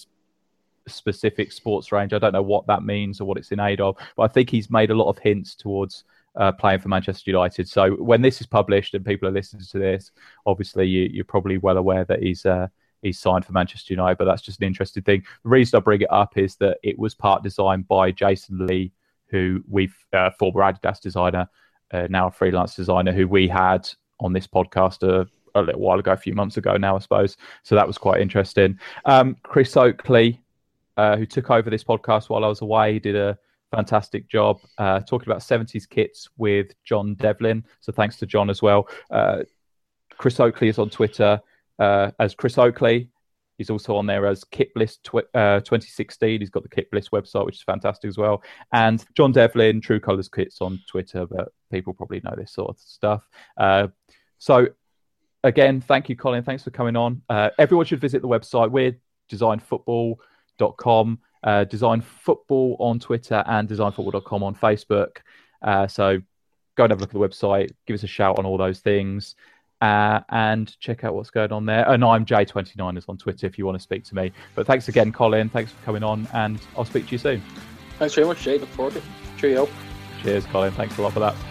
specific sports range. I don't know what that means or what it's in aid of, but I think he's made a lot of hints towards playing for Manchester United. So when this is published and people are listening to this, obviously you're probably well aware that he's signed for Manchester United, but that's just an interesting thing. The reason I bring it up is that it was part designed by Jason Lee, who we've former Adidas designer, now a freelance designer, who we had on this podcast a little while ago, a few months ago now, I suppose. So that was quite interesting. Chris Oakley, who took over this podcast while I was away, did a fantastic job talking about 70s kits with John Devlin. So thanks to John as well. Chris Oakley is on Twitter as Chris Oakley. He's also on there as Kitbliss 2016. He's got the Kitbliss website, which is fantastic as well. And John Devlin, True Colours Kits on Twitter, but people probably know this sort of stuff. So again, thank you, Colin. Thanks for coming on. Everyone should visit the website. We're designfootball.com, Design Football on Twitter and designfootball.com on Facebook. So go and have a look at the website, give us a shout on all those things, and check out what's going on there. And I'm J29ers on Twitter if you want to speak to me. But thanks again, Colin. Thanks for coming on, and I'll speak to you soon. Thanks very much, Jay. Look forward to it. Cheerio. Cheers, Colin. Thanks a lot for that.